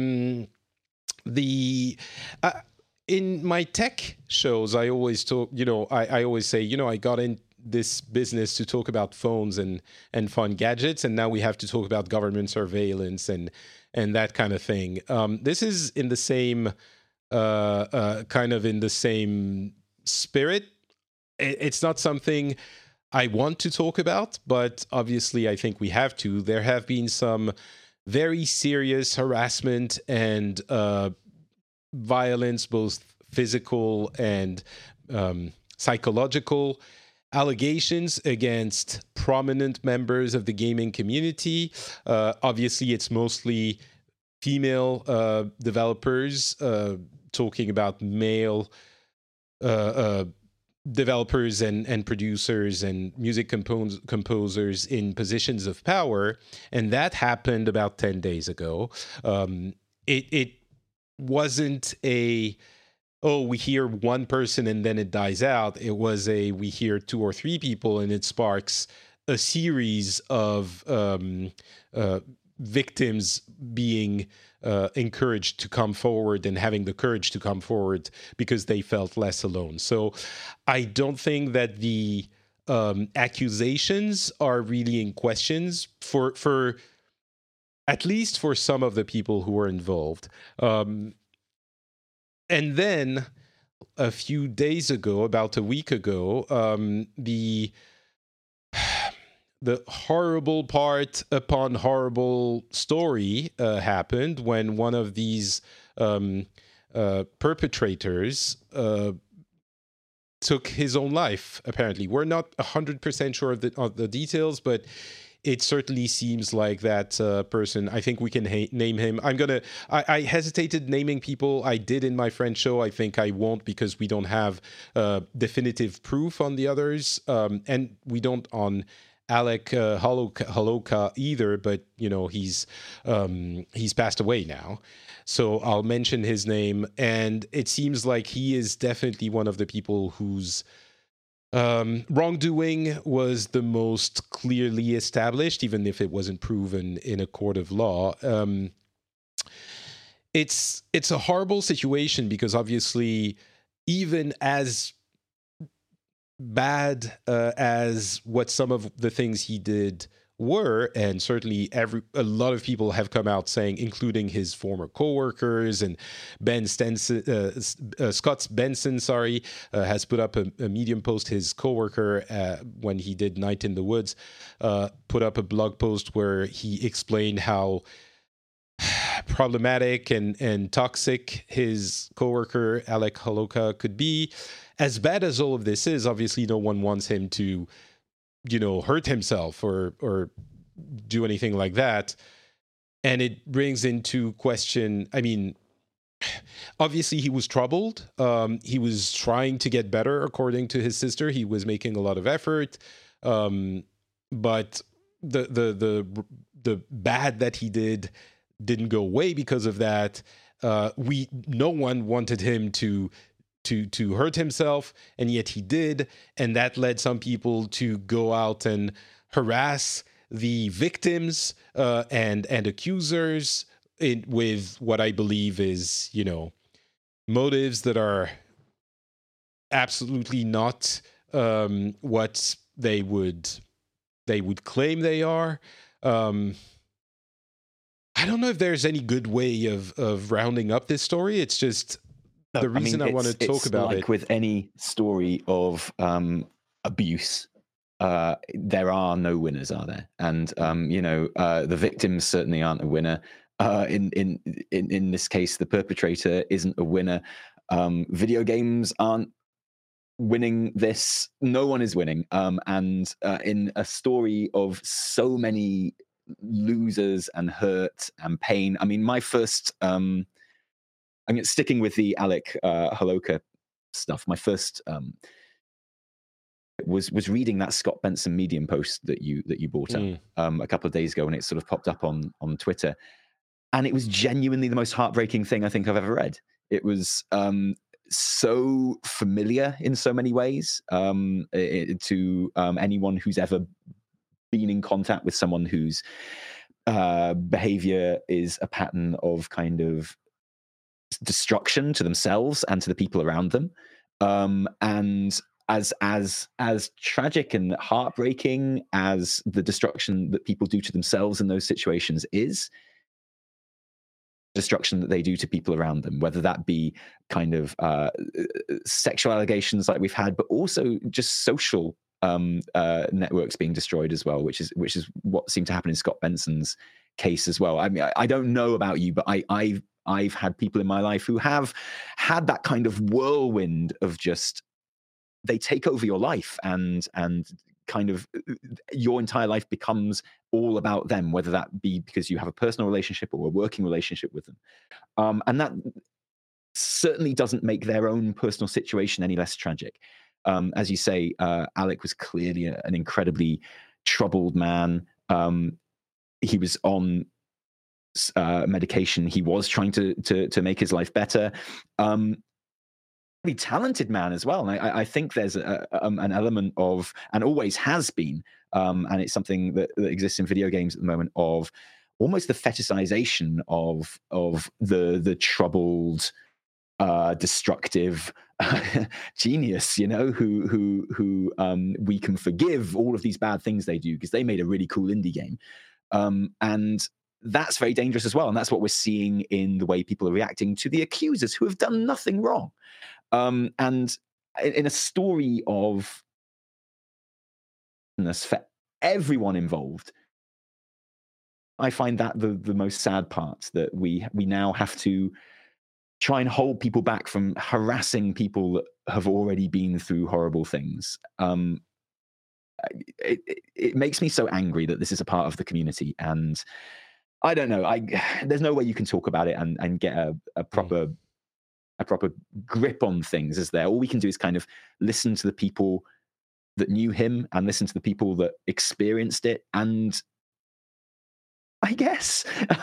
The In my tech shows, I always talk. I always say, I got in this business to talk about phones and fun gadgets, and now we have to talk about government surveillance and that kind of thing. This is in the same kind of in the same spirit. It's not something I want to talk about, but obviously I think we have to. There have been some very serious harassment and violence, both physical and psychological allegations against prominent members of the gaming community. Obviously, it's mostly female developers, talking about male developers and producers and music composers in positions of power. And that happened about 10 days ago. It wasn't we hear one person and then it dies out. It was we hear two or three people and it sparks a series of victims being encouraged to come forward and having the courage to come forward because they felt less alone. So I don't think that the accusations are really in questions for at least for some of the people who were involved. And then a few days ago, about a week ago, the horrible part upon horrible story happened when one of these perpetrators took his own life. Apparently, we're not 100% sure of the details, but it certainly seems like that person. I think we can name him. I hesitated naming people. I did in my friend show. I think I won't because we don't have definitive proof on the others, and we don't on Alec Holowka either. But he's passed away now, so I'll mention his name. And it seems like he is definitely one of the people whose wrongdoing was the most clearly established, even if it wasn't proven in a court of law. It's a horrible situation because obviously, even as bad as what some of the things he did were, and certainly a lot of people have come out saying, including his former co-workers, and Scott Benson, has put up a Medium post. His co-worker, when he did Night in the Woods, put up a blog post where he explained how problematic and toxic his co-worker Alec Holowka could be. As bad as all of this is, obviously no one wants him to hurt himself or do anything like that. And it brings into question, obviously he was troubled. He was trying to get better, according to his sister. He was making a lot of effort. But the bad that he didn't go away because of that. No one wanted him to hurt himself, and yet he did, and that led some people to go out and harass the victims and accusers with what I believe is motives that are absolutely not what they would claim they are. I don't know if there's any good way of rounding up this story. It's just the reason I want to talk about it. With any story of abuse, there are no winners, are there? And the victims certainly aren't a winner. In this case, the perpetrator isn't a winner. Video games aren't winning this. No one is winning. And in a story of so many losers and hurt and pain, my first sticking with the Alec Holowka stuff. My first was reading that Scott Benson Medium post that you brought up a couple of days ago, and it sort of popped up on Twitter, and it was genuinely the most heartbreaking thing I think I've ever read. It was so familiar in so many ways to anyone who's ever been in contact with someone who's behavior is a pattern of kind of destruction to themselves and to the people around them. And as tragic and heartbreaking as the destruction that people do to themselves in those situations is, destruction that they do to people around them, whether that be kind of sexual allegations like we've had, but also just social networks being destroyed as well, which is what seemed to happen in Scott Benson's case as well. I mean, I don't know about you, but I've had people in my life who have had that kind of whirlwind of just, they take over your life and kind of your entire life becomes all about them, whether that be because you have a personal relationship or a working relationship with them. And that certainly doesn't make their own personal situation any less tragic. As you say, Alec was clearly an incredibly troubled man. He was on medication. He was trying to make his life better. Really talented man as well. And I think there's an element of, and always has been, and it's something that exists in video games at the moment, of almost the fetishization of the troubled, destructive genius, who we can forgive all of these bad things they do because they made a really cool indie game. And that's very dangerous as well. And that's what we're seeing in the way people are reacting to the accusers who have done nothing wrong. And in a story of for everyone involved, I find that the most sad part, that we now have to try and hold people back from harassing people that have already been through horrible things. It makes me so angry that this is a part of the community, and I don't know. There's no way you can talk about it and get a proper grip on things, is there? All we can do is kind of listen to the people that knew him and listen to the people that experienced it, and I guess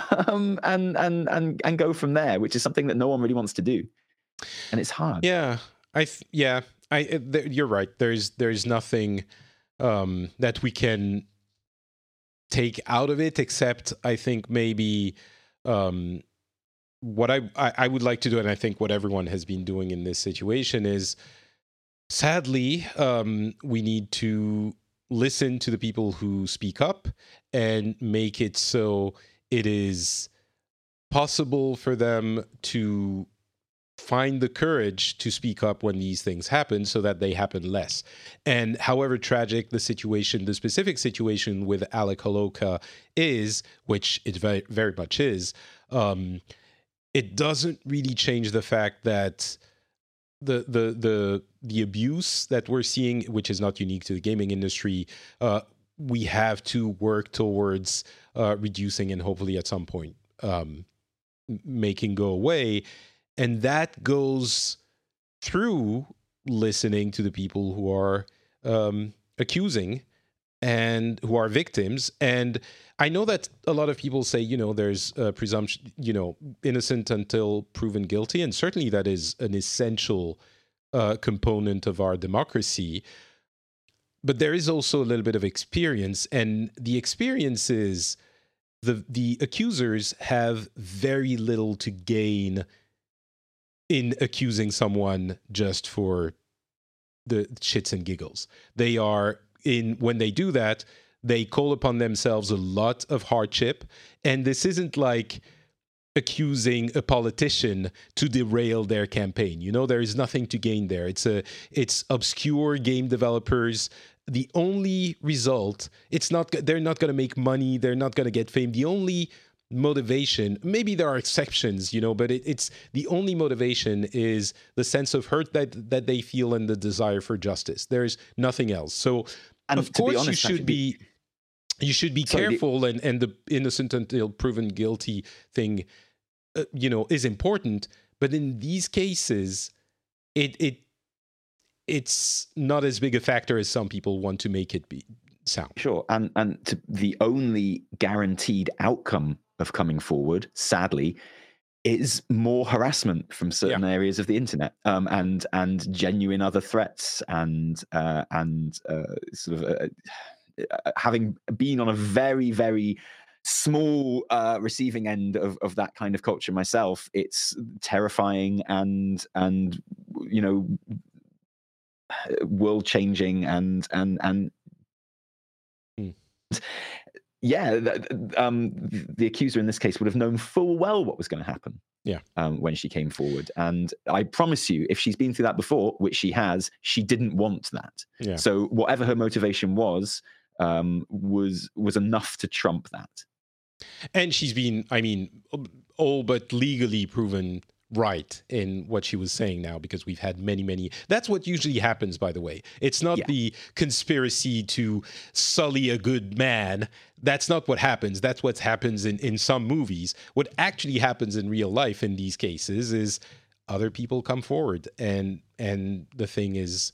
and go from there, which is something that no one really wants to do, and it's hard. Yeah, you're right. There's nothing that we can take out of it, except I think maybe what I would like to do, and I think what everyone has been doing in this situation, is sadly we need to listen to the people who speak up and make it so it is possible for them to find the courage to speak up when these things happen, so that they happen less. And however tragic the specific situation with Alec Holowka is, which it very, very much is, it doesn't really change the fact that the abuse that we're seeing, which is not unique to the gaming industry, we have to work towards reducing and hopefully at some point making go away. And that goes through listening to the people who are accusing and who are victims. And I know that a lot of people say, there's a presumption, innocent until proven guilty. And certainly that is an essential component of our democracy. But there is also a little bit of experience. And the experience is the accusers have very little to gain in accusing someone just for the shits and giggles. When they do that, they call upon themselves a lot of hardship. And this isn't like accusing a politician to derail their campaign. There is nothing to gain there. It's obscure game developers. The only result, they're not going to make money. They're not going to get fame. The only motivation, maybe there are exceptions, but it's the only motivation is the sense of hurt that they feel and the desire for justice. There's nothing else. So of course you should be careful, and the innocent until proven guilty thing is important, but in these cases it's not as big a factor as some people want to make it sound. Sure. And the only guaranteed outcome of coming forward, sadly, is more harassment from certain areas of the internet, and genuine other threats, and sort of having been on a very, very small receiving end of that kind of culture myself, it's terrifying and world changing and Hmm. yeah, the accuser in this case would have known full well what was going to happen. Yeah. When she came forward, and I promise you, if she's been through that before, which she has, she didn't want that. Yeah. So whatever her motivation was enough to trump that. And she's been, I mean, all but legally proven right in what she was saying now, because we've had many. That's what usually happens, by the way. It's not the conspiracy to sully a good man. That's not what happens. That's what happens in some movies. What actually happens in real life in these cases is other people come forward, and the thing is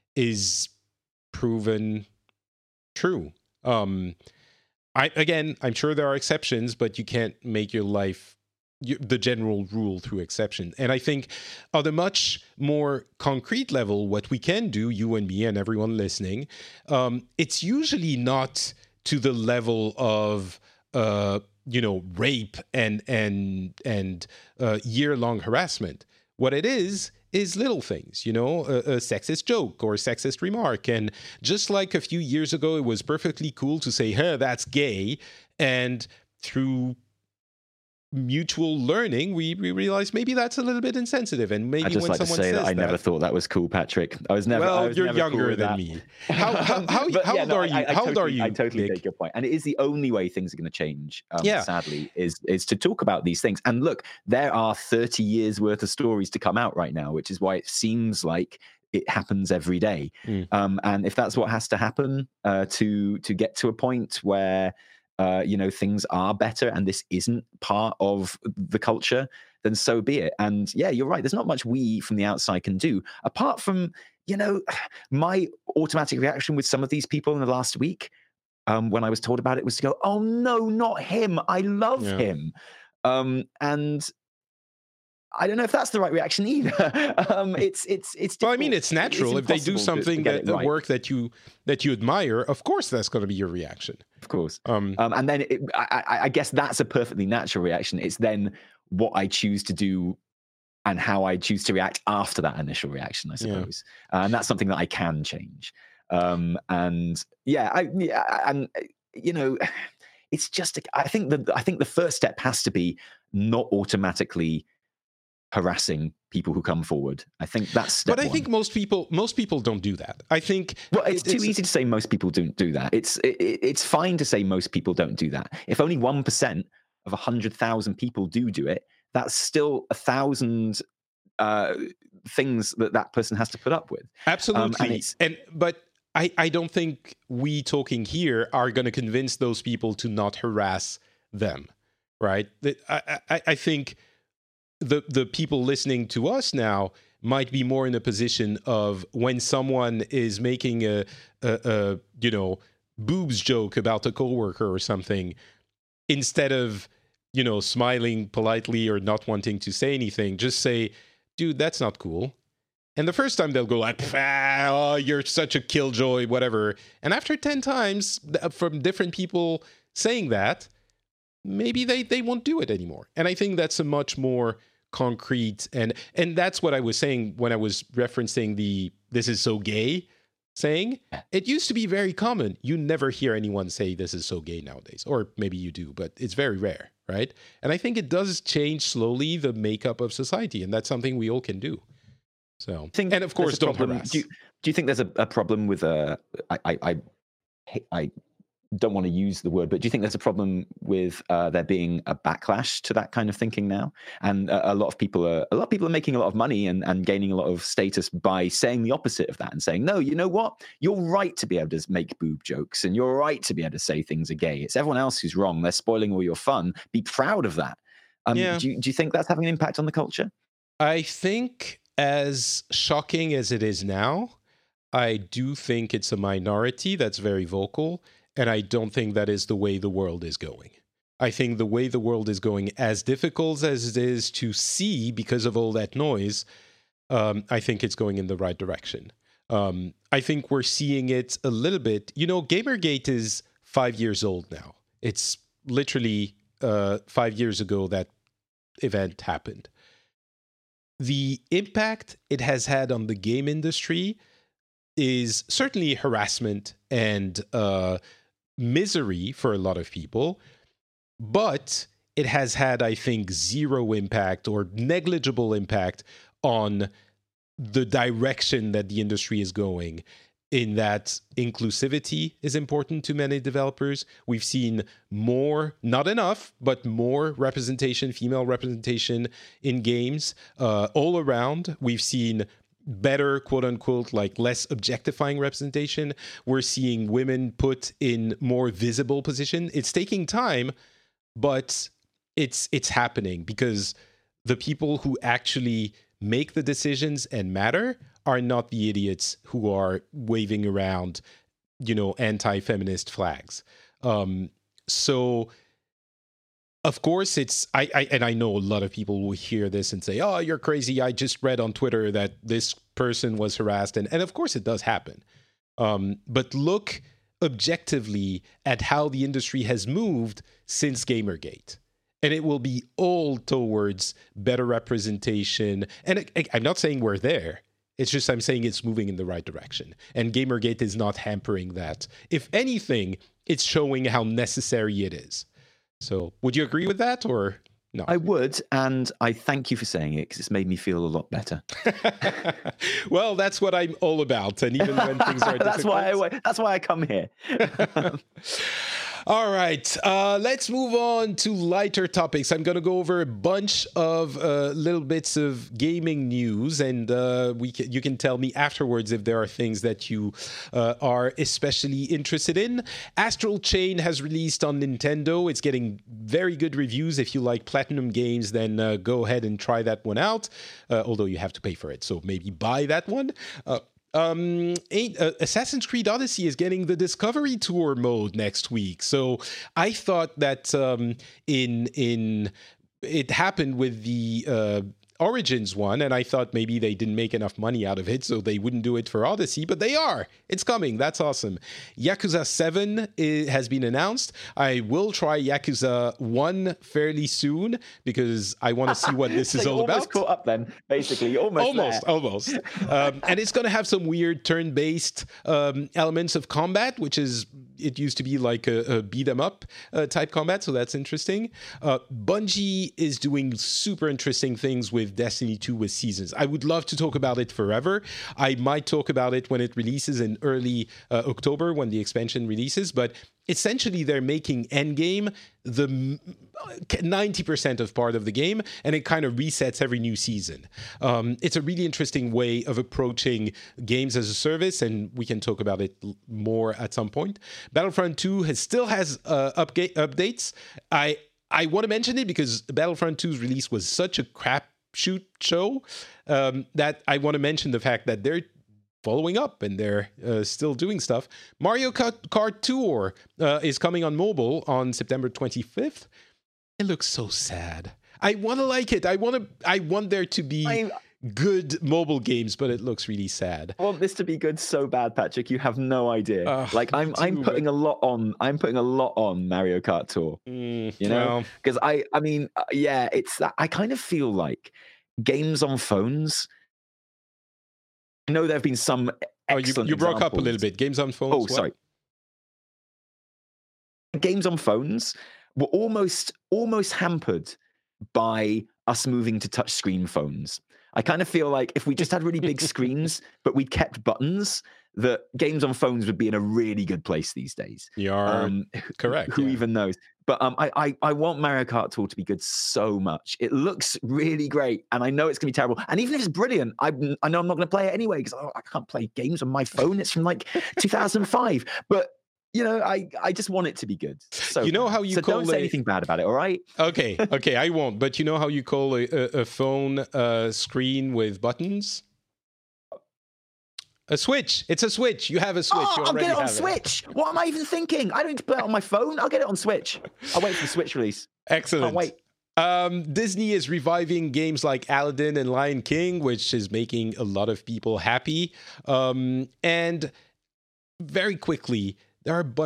proven true. I'm sure there are exceptions, but you can't make your life the general rule through exception. And I think on a much more concrete level, what we can do, you and me and everyone listening, it's usually not to the level of rape and year-long harassment. What it is little things, a sexist joke or a sexist remark. And just like a few years ago, it was perfectly cool to say, hey, that's gay. And through mutual learning, we realized maybe that's a little bit insensitive. And maybe I just when like someone to say says that I never thought that was cool, Patrick. I was never. Well, you're never younger cool than me. How old are you? How old are you? I totally Nick? take your point, and it is the only way things are going to change. Sadly, is to talk about these things. And look, there are 30 years worth of stories to come out right now, which is why it seems like it happens every day. And if that's what has to happen to get to a point where things are better and this isn't part of the culture, then so be it. And yeah, you're right. There's not much we from the outside can do, apart from, my automatic reaction with some of these people in the last week, when I was told about it, was to go, oh no, not him. I love him. And I don't know if that's the right reaction either. It's well, I mean, it's natural. If they do something work that you admire, of course that's going to be your reaction. Of course. And then I guess that's a perfectly natural reaction. It's then what I choose to do and how I choose to react after that initial reaction, I suppose. And that's something that I can change. It's just, I think the first step has to be not automatically harassing people who come forward. I think that's step one. Think most people don't do that. I think it's too easy to say most people don't do that. It's fine to say most people don't do that. If only 1% of 100,000 people do it, that's still 1,000 things that person has to put up with. Absolutely. But I don't think we talking here are going to convince those people to not harass them, right? I think the people listening to us now might be more in a position of when someone is making a boobs joke about a coworker or something, instead of smiling politely or not wanting to say anything, just say, dude, that's not cool. And the first time they'll go like, oh, you're such a killjoy, whatever. And after 10 times from different people saying that, maybe they won't do it anymore. And I think that's a much more concrete, and that's what I was saying when I was referencing the "this is so gay" saying. It used to be very common. You never hear anyone say "this is so gay" nowadays, or maybe you do, but it's very rare, right? And I think it does change slowly the makeup of society, and that's something we all can do. So, and of course, don't harass. Do you think there's a problem with I don't want to use the word, but do you think there's a problem with there being a backlash to that kind of thinking now? And a lot of people are making a lot of money and gaining a lot of status by saying the opposite of that and saying, no, you know what? You're right to be able to make boob jokes, and you're right to be able to say things are gay. It's everyone else who's wrong. They're spoiling all your fun. Be proud of that. Do you think that's having an impact on the culture? I think, as shocking as it is now, I do think it's a minority that's very vocal. And I don't think that is the way the world is going. I think the way the world is going, as difficult as it is to see because of all that noise, I think it's going in the right direction. I think we're seeing it a little bit. Gamergate is 5 years old now. It's literally 5 years ago that event happened. The impact it has had on the game industry is certainly harassment and misery for a lot of people, but it has had, I think, zero impact or negligible impact on the direction that the industry is going, in that inclusivity is important to many developers. We've seen more, not enough, but more representation, female representation in games all around. We've seen better, quote unquote, like less objectifying representation. We're seeing women put in more visible position. It's taking time, but it's happening because the people who actually make the decisions and matter are not the idiots who are waving around, anti-feminist flags. So, of course, I know a lot of people will hear this and say, "Oh, you're crazy. I just read on Twitter that this person was harassed." And of course it does happen. But look objectively at how the industry has moved since Gamergate. And it will be all towards better representation. And I'm not saying we're there. It's just I'm saying it's moving in the right direction. And Gamergate is not hampering that. If anything, it's showing how necessary it is. So would you agree with that or no? I would, and I thank you for saying it because it's made me feel a lot better. Well, that's what I'm all about. And even when things are difficult. That's why I come here. All right, let's move on to lighter topics. I'm going to go over a bunch of little bits of gaming news, and you can tell me afterwards if there are things that you are especially interested in. Astral Chain has released on Nintendo. It's getting very good reviews. If you like Platinum games, then go ahead and try that one out, although you have to pay for it, so maybe buy that one. Assassin's Creed Odyssey is getting the Discovery Tour mode next week. So I thought that it happened with the Origins one, and I thought maybe they didn't make enough money out of it, so they wouldn't do it for Odyssey, but they are. It's coming. That's awesome. Yakuza 7 has been announced. I will try Yakuza 1 fairly soon because I want to see what this is all about. Almost caught up then, basically. Almost. And it's going to have some weird turn-based elements of combat, which is, it used to be like a beat-em-up type combat, so that's interesting. Bungie is doing super interesting things with Destiny 2 with Seasons. I would love to talk about it forever. I might talk about it when it releases in early October, when the expansion releases, but essentially they're making Endgame the 90% of part of the game, and it kind of resets every new season. It's a really interesting way of approaching games as a service, and we can talk about it more at some point. Battlefront 2 still has updates. I want to mention it because Battlefront 2's release was such a crapshoot show that I want to mention the fact that they're following up and they're still doing stuff. Mario Kart Tour is coming on mobile on September 25th. It looks so sad. I want to like it. I want there to be good mobile games, but it looks really sad. I want this to be good so bad, Patrick. You have no idea. I'm putting a lot on. I'm putting a lot on Mario Kart Tour. Because it's that. I kind of feel like games on phones. I know there have been some excellent you broke examples. up a little bit. Games on phones. Oh, sorry. Games on phones were almost hampered by us moving to touchscreen phones. I kind of feel like if we just had really big screens, but we kept buttons, that games on phones would be in a really good place these days. You're correct. Who even knows? But I want Mario Kart Tour to be good so much. It looks really great, and I know it's going to be terrible. And even if it's brilliant, I know I'm not going to play it anyway because I can't play games on my phone. It's from like 2005. But I just want it to be good. So how you call don't say anything bad about it, all right? Okay, I won't. But you know how you call a phone screen with buttons? A Switch. It's a Switch. You have a Switch. I'll get it on Switch. What am I even thinking? I don't need to play it on my phone. I'll get it on Switch. I'll wait for the Switch release. Excellent. Can't wait. Disney is reviving games like Aladdin and Lion King, which is making a lot of people happy. And very quickly, there are a bunch of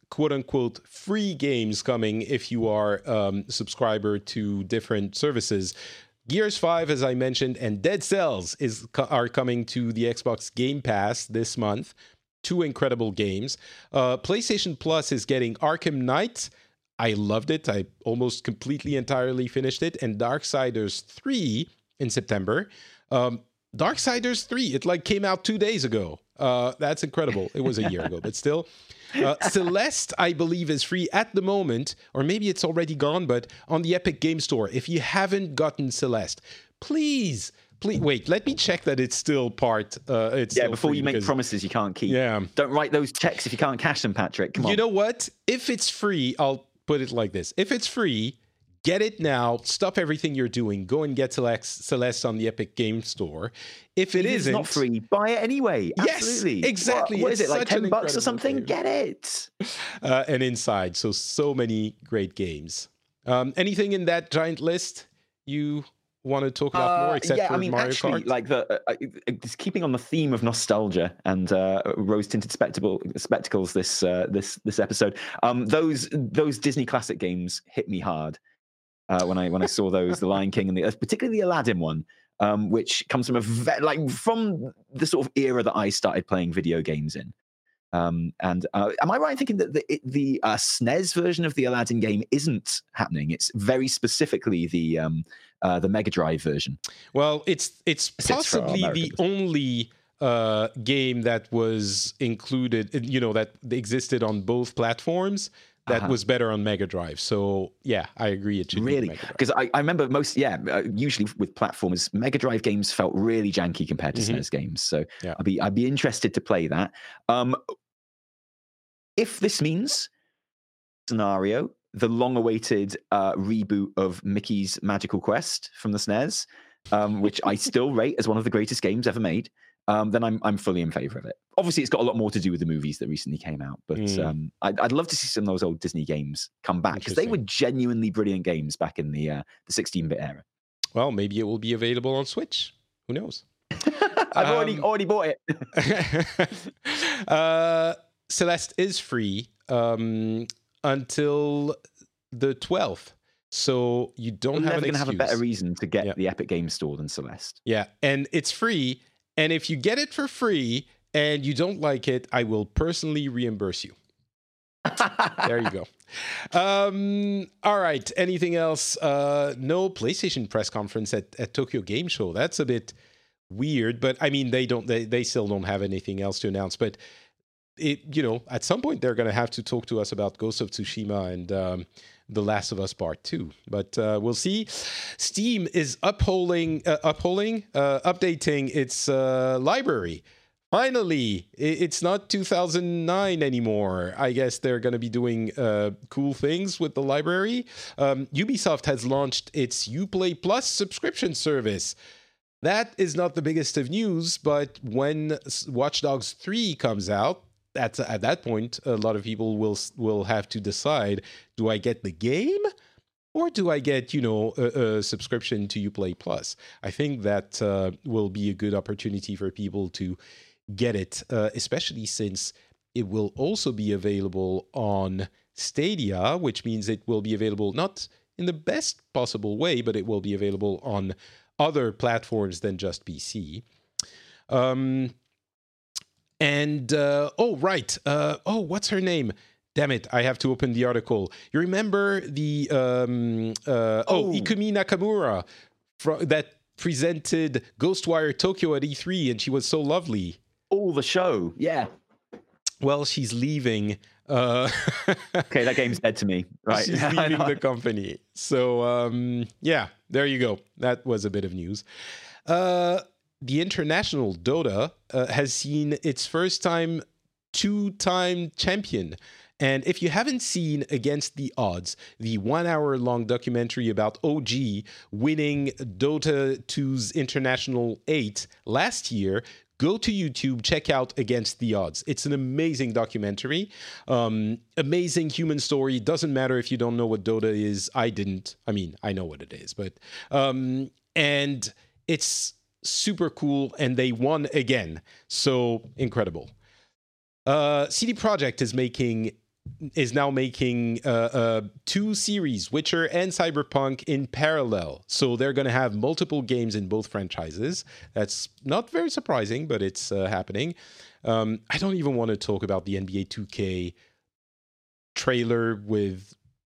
quote-unquote free games coming if you are subscriber to different services. Gears 5, as I mentioned, and Dead Cells are coming to the Xbox Game Pass this month. 2 incredible games. PlayStation Plus is getting Arkham Knight. I loved it. I almost completely, entirely finished it. And Darksiders 3 in September. Darksiders 3, it came out 2 days ago. That's incredible. It was a year ago, but still. Celeste, I believe, is free at the moment, or maybe it's already gone, but on the Epic Game Store. If you haven't gotten Celeste, please wait. Let me check that it's still part. Before you make promises you can't keep. Yeah, don't write those checks if you can't cash them, Patrick. Come on. You know what? If it's free, I'll put it like this: if it's free, get it now. Stop everything you're doing. Go and get Celeste on the Epic Game Store. If it's not free, buy it anyway. Absolutely. Yes, exactly. What is it, like $10 or something? Game. Get it. And Inside. So many great games. Anything in that giant list you want to talk about more, except for Mario Kart? Like just keeping on the theme of nostalgia and rose-tinted spectacles this episode. Those Disney classic games hit me hard when I saw those, The Lion King and particularly the Aladdin one. Which comes from from the sort of era that I started playing video games in. Am I right in thinking that the SNES version of the Aladdin game isn't happening? It's very specifically the Mega Drive version. Well, it's possibly the only game that was included, that existed on both platforms. That was better on Mega Drive. So, yeah, I agree. It should really, be because I remember usually with platformers, Mega Drive games felt really janky compared to SNES games. So yeah. I'd be interested to play that. If this means scenario, the long-awaited reboot of Mickey's Magical Quest from the SNES, which I still rate as one of the greatest games ever made, then I'm fully in favor of it. Obviously, it's got a lot more to do with the movies that recently came out, but I'd love to see some of those old Disney games come back because they were genuinely brilliant games back in the 16-bit era. Well, maybe it will be available on Switch. Who knows? I've already bought it. Celeste is free until the 12th. So you don't have an excuse. Never going to have a better reason to get the Epic Games Store than Celeste. Yeah, and it's free. And if you get it for free and you don't like it, I will personally reimburse you. There you go. All right. Anything else? No PlayStation press conference at Tokyo Game Show. That's a bit weird, but I mean, they still don't have anything else to announce. But at some point they're going to have to talk to us about Ghost of Tsushima and The Last of Us Part 2. But we'll see. Steam is updating its library. Finally, it's not 2009 anymore. I guess they're going to be doing cool things with the library. Ubisoft has launched its Uplay Plus subscription service. That is not the biggest of news, but when Watch Dogs 3 comes out, at that point, a lot of people will have to decide, do I get the game or do I get, a subscription to Uplay Plus? I think that will be a good opportunity for people to get it, especially since it will also be available on Stadia, which means it will be available not in the best possible way, but it will be available on other platforms than just PC. What's her name? Damn it, I have to open the article. You remember the Ikumi Nakamura that presented Ghostwire Tokyo at E3, and she was so lovely. Oh, the show, yeah. Well, she's leaving. Okay, that game's dead to me. Right, she's leaving the company. So, there you go. That was a bit of news. The international Dota has seen its first time two-time champion. And if you haven't seen Against the Odds, the 1 hour long documentary about OG winning Dota 2's International 8 last year, go to YouTube, check out Against the Odds. It's an amazing documentary, amazing human story. Doesn't matter if you don't know what Dota is. I didn't. I mean, I know what it is, but and it's super cool, and they won again. So incredible. CD Projekt is making is now making 2 series, Witcher and Cyberpunk, in parallel. So they're going to have multiple games in both franchises. That's not very surprising, but it's happening. I don't even want to talk about the NBA 2K trailer with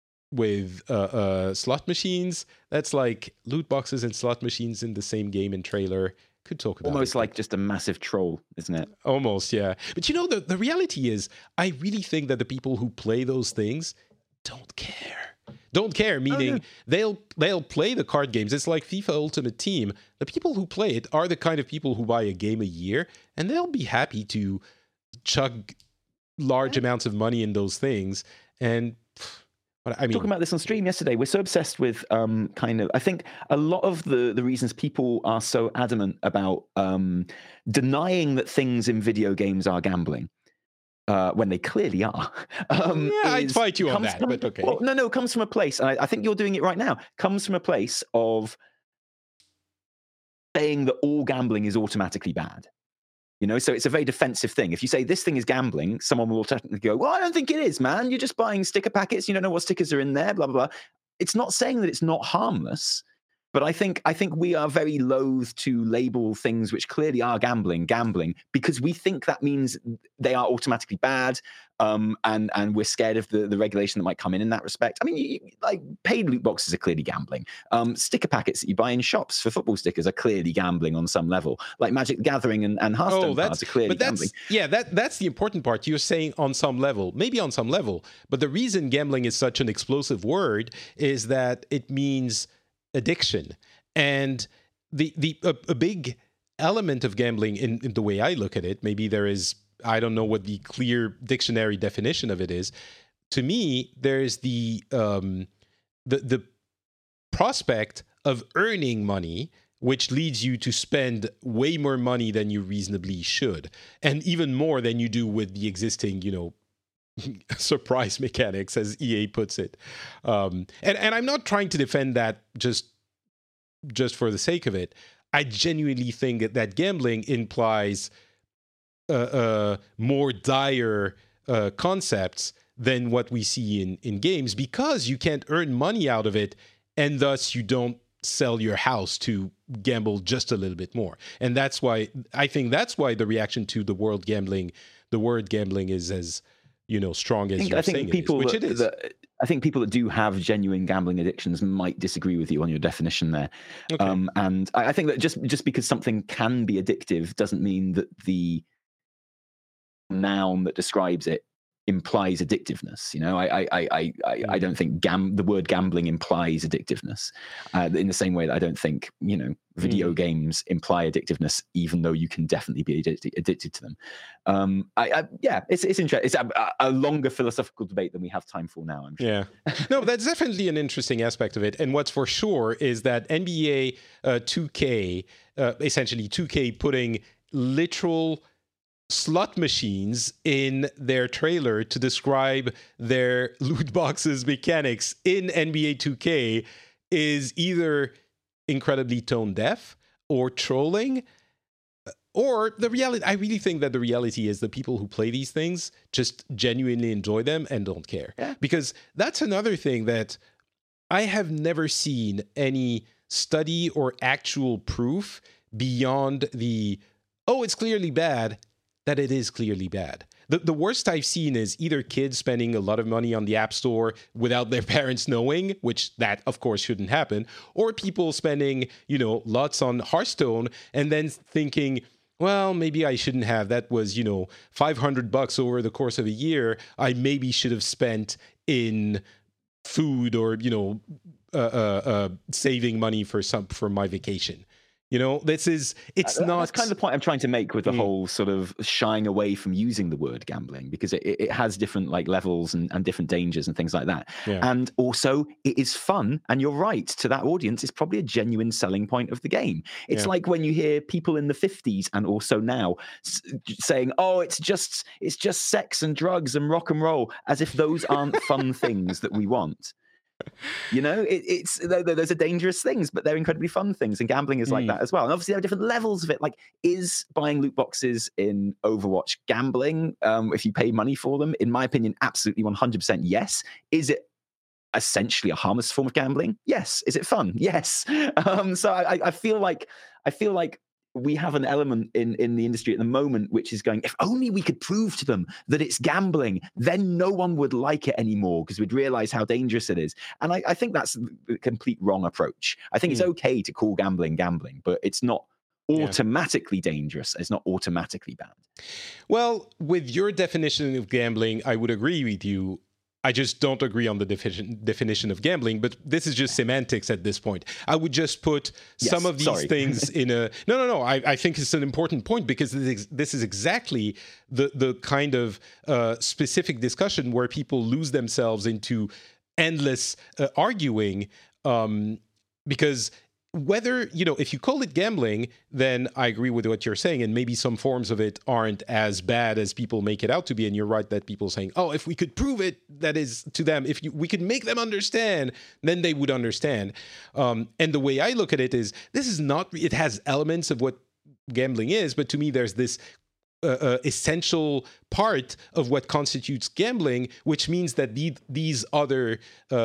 slot machines. That's like loot boxes and slot machines in the same game and trailer. Could talk about almost it, like just a massive troll, isn't it? Almost, yeah. But you know, the reality is, I really think that the people who play those things don't care. Don't care, meaning they'll play the card games. It's like FIFA Ultimate Team. The people who play it are the kind of people who buy a game a year, and they'll be happy to chug large amounts of money in those things. And I mean, talking about this on stream yesterday, we're so obsessed with I think a lot of the reasons people are so adamant about denying that things in video games are gambling when they clearly are. I'd fight you on that, but okay. Well, no, comes from a place, and I think you're doing it right now, comes from a place of saying that all gambling is automatically bad. You know, so it's a very defensive thing. If you say this thing is gambling, someone will technically go, well, I don't think it is, man. You're just buying sticker packets. You don't know what stickers are in there, blah, blah, blah. It's not saying that it's not harmless, but I think we are very loath to label things which clearly are gambling, because we think that means they are automatically bad, and we're scared of the regulation that might come in that respect. I mean, like paid loot boxes are clearly gambling. Sticker packets that you buy in shops for football stickers are clearly gambling on some level. Like Magic the Gathering and Hearthstone cards are clearly gambling. Yeah, that's the important part. You're saying on some level, maybe on some level, but the reason gambling is such an explosive word is that it means addiction. And a big element of gambling in the way I look at it, maybe there is, I don't know what the clear dictionary definition of it is. To me, there's the prospect of earning money, which leads you to spend way more money than you reasonably should, and even more than you do with the existing, surprise mechanics, as EA puts it. And I'm not trying to defend that just for the sake of it. I genuinely think that gambling implies more dire concepts than what we see in games, because you can't earn money out of it, and thus you don't sell your house to gamble just a little bit more. And that's why the reaction to the word gambling is as strong as you're saying people it is, which it is. I think people that do have genuine gambling addictions might disagree with you on your definition there. Okay. And I think that just because something can be addictive doesn't mean that the noun that describes it implies addictiveness. I don't think the word gambling implies addictiveness in the same way that I don't think video games imply addictiveness, even though you can definitely be addicted to them. It's interesting. It's a longer philosophical debate than we have time for now, I'm sure. Yeah, no, that's definitely an interesting aspect of it. And what's for sure is that NBA 2K, essentially 2K putting literal slot machines in their trailer to describe their loot boxes mechanics in NBA 2K is either incredibly tone deaf or trolling, or the reality. I really think that the reality is the people who play these things just genuinely enjoy them and don't care. Yeah. Because that's another thing that I have never seen any study or actual proof beyond it's clearly bad, that it is clearly bad. The worst I've seen is either kids spending a lot of money on the App Store without their parents knowing, which that, of course, shouldn't happen, or people spending, lots on Hearthstone and then thinking, well, maybe I shouldn't have. That was, $500 over the course of a year. I maybe should have spent in food or, saving money for my vacation. That's kind of the point I'm trying to make with the whole sort of shying away from using the word gambling, because it has different levels and different dangers and things like that. Yeah. And also it is fun. And you're right, to that audience, it's probably a genuine selling point of the game. It's like when you hear people in the 50s and also now saying, oh, it's just sex and drugs and rock and roll, as if those aren't fun things that we want. You know, those are dangerous things, but they're incredibly fun things, and gambling is like that as well. And obviously, there are different levels of it. Like, is buying loot boxes in Overwatch gambling? If you pay money for them, in my opinion, absolutely 100% yes. Is it essentially a harmless form of gambling? Yes. Is it fun? Yes. So I feel like we have an element in the industry at the moment which is going, if only we could prove to them that it's gambling, then no one would like it anymore because we'd realize how dangerous it is. And I think that's the complete wrong approach. I think it's okay to call gambling, but it's not automatically dangerous. It's not automatically bad. Well, with your definition of gambling, I would agree with you. I just don't agree on the definition of gambling, but this is just semantics at this point. I would just put some of these things in a... No. I think it's an important point because this is exactly the kind of specific discussion where people lose themselves into endless arguing because... whether, if you call it gambling, then I agree with what you're saying, and maybe some forms of it aren't as bad as people make it out to be. And you're right that people saying, oh, if we could prove it, that is to them, we could make them understand, then they would understand. And the way I look at it is, it has elements of what gambling is, but to me, there's this essential part of what constitutes gambling, which means that these other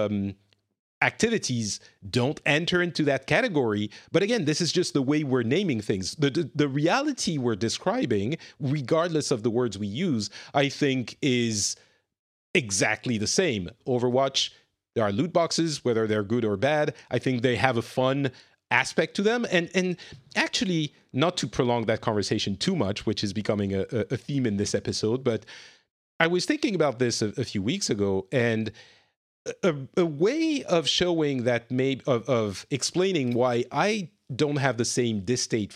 activities don't enter into that category. But again, this is just the way we're naming things. The reality we're describing, regardless of the words we use, I think is exactly the same. Overwatch, there are loot boxes, whether they're good or bad. I think they have a fun aspect to them. And actually, not to prolong that conversation too much, which is becoming a theme in this episode, but I was thinking about this a few weeks ago, and a way of showing that, of explaining why I don't have the same distaste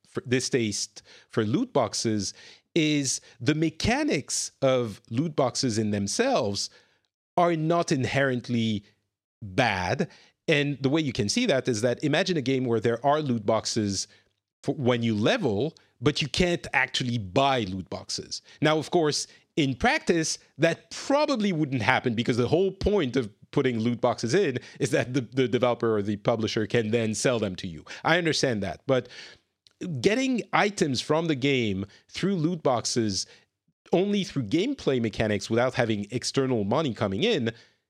for loot boxes is the mechanics of loot boxes in themselves are not inherently bad. And the way you can see that is that imagine a game where there are loot boxes when you level, but you can't actually buy loot boxes. Now, of course, in practice, that probably wouldn't happen because the whole point of putting loot boxes in is that the developer or the publisher can then sell them to you. I understand that. But getting items from the game through loot boxes only through gameplay mechanics without having external money coming in,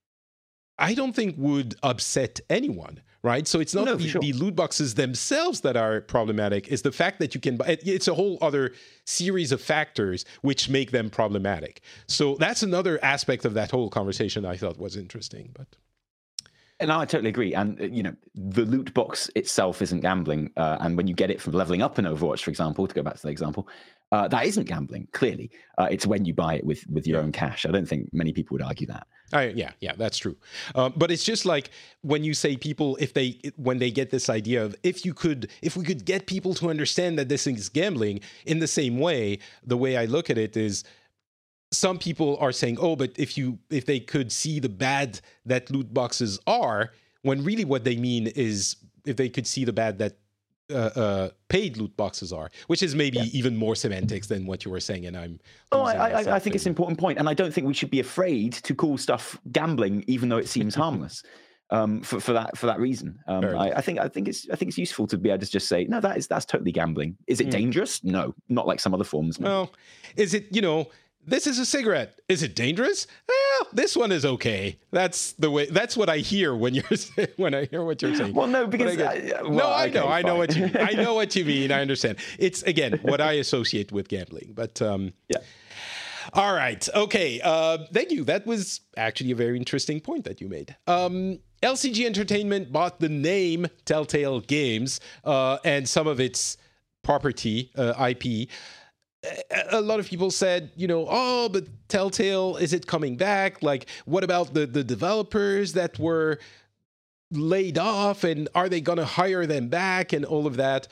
I don't think would upset anyone, right? So it's not the loot boxes themselves that are problematic. It's the fact that you can buy. It's a whole other series of factors which make them problematic. So that's another aspect of that whole conversation I thought was interesting. But And I totally agree. And, the loot box itself isn't gambling. And when you get it from leveling up in Overwatch, for example, to go back to the example, that isn't gambling, clearly. It's when you buy it with your own cash. I don't think many people would argue that. Yeah, that's true. But it's just like when you say people, when they get this idea of if we could get people to understand that this is gambling, in the same way, the way I look at it is, some people are saying, oh, but if they could see the bad that loot boxes are, when really what they mean is if they could see the bad that paid loot boxes are, which is maybe even more semantics than what you were saying. And I think it's an important point, and I don't think we should be afraid to call stuff gambling, even though it seems harmless. For that reason, I think it's useful to be able to just say, no, that's totally gambling. Is it dangerous? No, not like some other forms. No. Well, is it? This is a cigarette. Is it dangerous? Well, this one is okay. That's the way. That's what I hear when I hear what you're saying. Well, no, because I know what you mean. I know what you mean. I understand. It's again what I associate with gambling. But yeah. All right. Okay. Thank you. That was actually a very interesting point that you made. LCG Entertainment bought the name Telltale Games and some of its property, IP. A lot of people said, oh, but Telltale, is it coming back? Like, what about the developers that were laid off, and are they going to hire them back and all of that?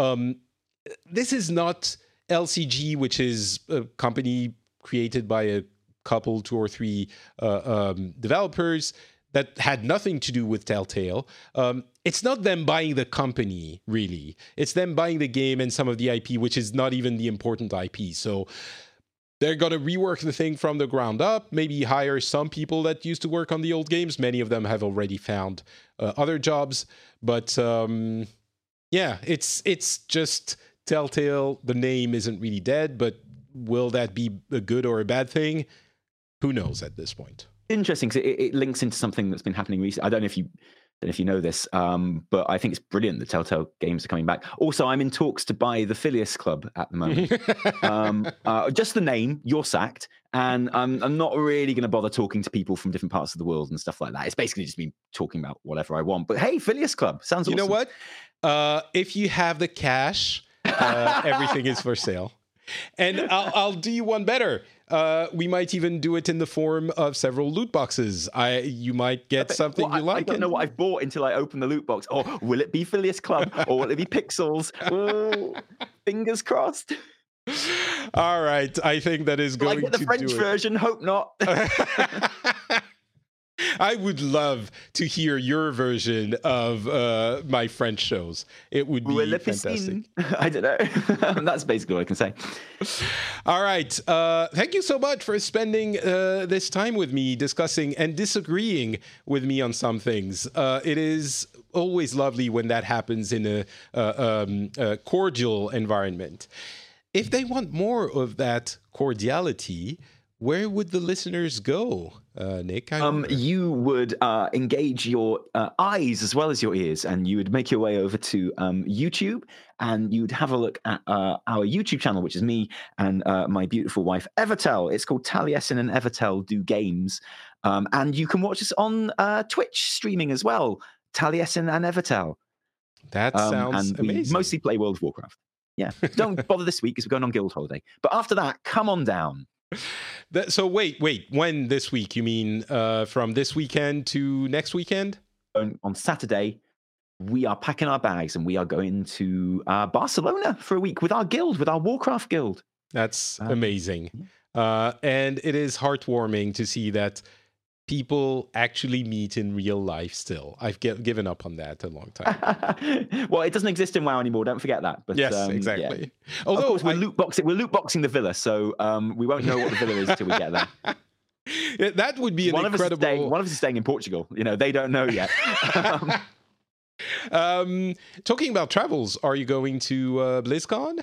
This is not LCG, which is a company created by a couple, 2 or 3 developers that had nothing to do with Telltale. It's not them buying the company, really. It's them buying the game and some of the IP, which is not even the important IP. So they're going to rework the thing from the ground up, maybe hire some people that used to work on the old games. Many of them have already found other jobs. But yeah, it's just Telltale. The name isn't really dead, but will that be a good or a bad thing? Who knows at this point? Interesting, because it links into something that's been happening recently. I don't know if you know this, but I think it's brilliant that Telltale games are coming back. Also, I'm in talks to buy the Phileas Club at the moment. Just the name, you're sacked. And I'm not really going to bother talking to people from different parts of the world and stuff like that. It's basically just me talking about whatever I want. But hey, Phileas Club, sounds awesome. You know what? If you have the cash, everything is for sale. And I'll do you one better. We might even do it in the form of several loot boxes. You might get something you like. I don't know what I've bought until I open the loot box. Or will it be Phileas Club? Or will it be Pixels? Oh, fingers crossed. All right. I think that is going to do it. Like the French version. Hope not. I would love to hear your version of my French shows. It would be fantastic. I don't know. That's basically what I can say. All right. Thank you so much for spending this time with me, discussing and disagreeing with me on some things. It is always lovely when that happens in a cordial environment. If they want more of that cordiality, where would the listeners go, Nick? You would engage your eyes as well as your ears, and you would make your way over to YouTube, and you'd have a look at our YouTube channel, which is me and my beautiful wife, Evertel. It's called Taliesin and Evertel Do Games. And you can watch us on Twitch streaming as well, Taliesin and Evertel. That sounds and amazing. We mostly play World of Warcraft. Yeah, don't bother this week because we're going on guild holiday. But after that, come on down. So wait, when this week? You mean from this weekend to next weekend? On Saturday, we are packing our bags and we are going to Barcelona for a week with our guild, with our Warcraft guild. That's amazing. And it is heartwarming to see that people actually meet in real life still. I've given up on that a long time. Well, it doesn't exist in WoW anymore. Don't forget that. But, yes, exactly. Yeah. Although, of course, we're loot boxing the villa, so we won't know what the villa is until we get there. Yeah, that would be an incredible... One of us is staying in Portugal. You know, they don't know yet. Talking about travels, are you going to BlizzCon?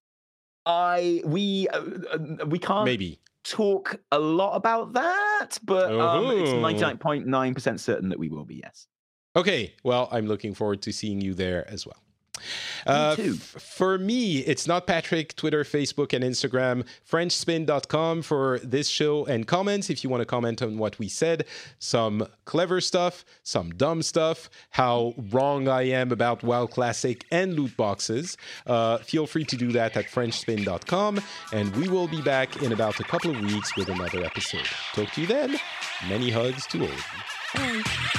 We can't... Maybe. Talk a lot about that, but it's 99.9% certain that we will be, yes. Okay, well, I'm looking forward to seeing you there as well. Me too. For me, it's not Patrick, Twitter, Facebook, and Instagram, FrenchSpin.com for this show and comments. If you want to comment on what we said, some clever stuff, some dumb stuff, how wrong I am about WoW Classic and loot boxes, feel free to do that at FrenchSpin.com, and we will be back in about a couple of weeks with another episode. Talk to you then. Many hugs to all of you. Bye.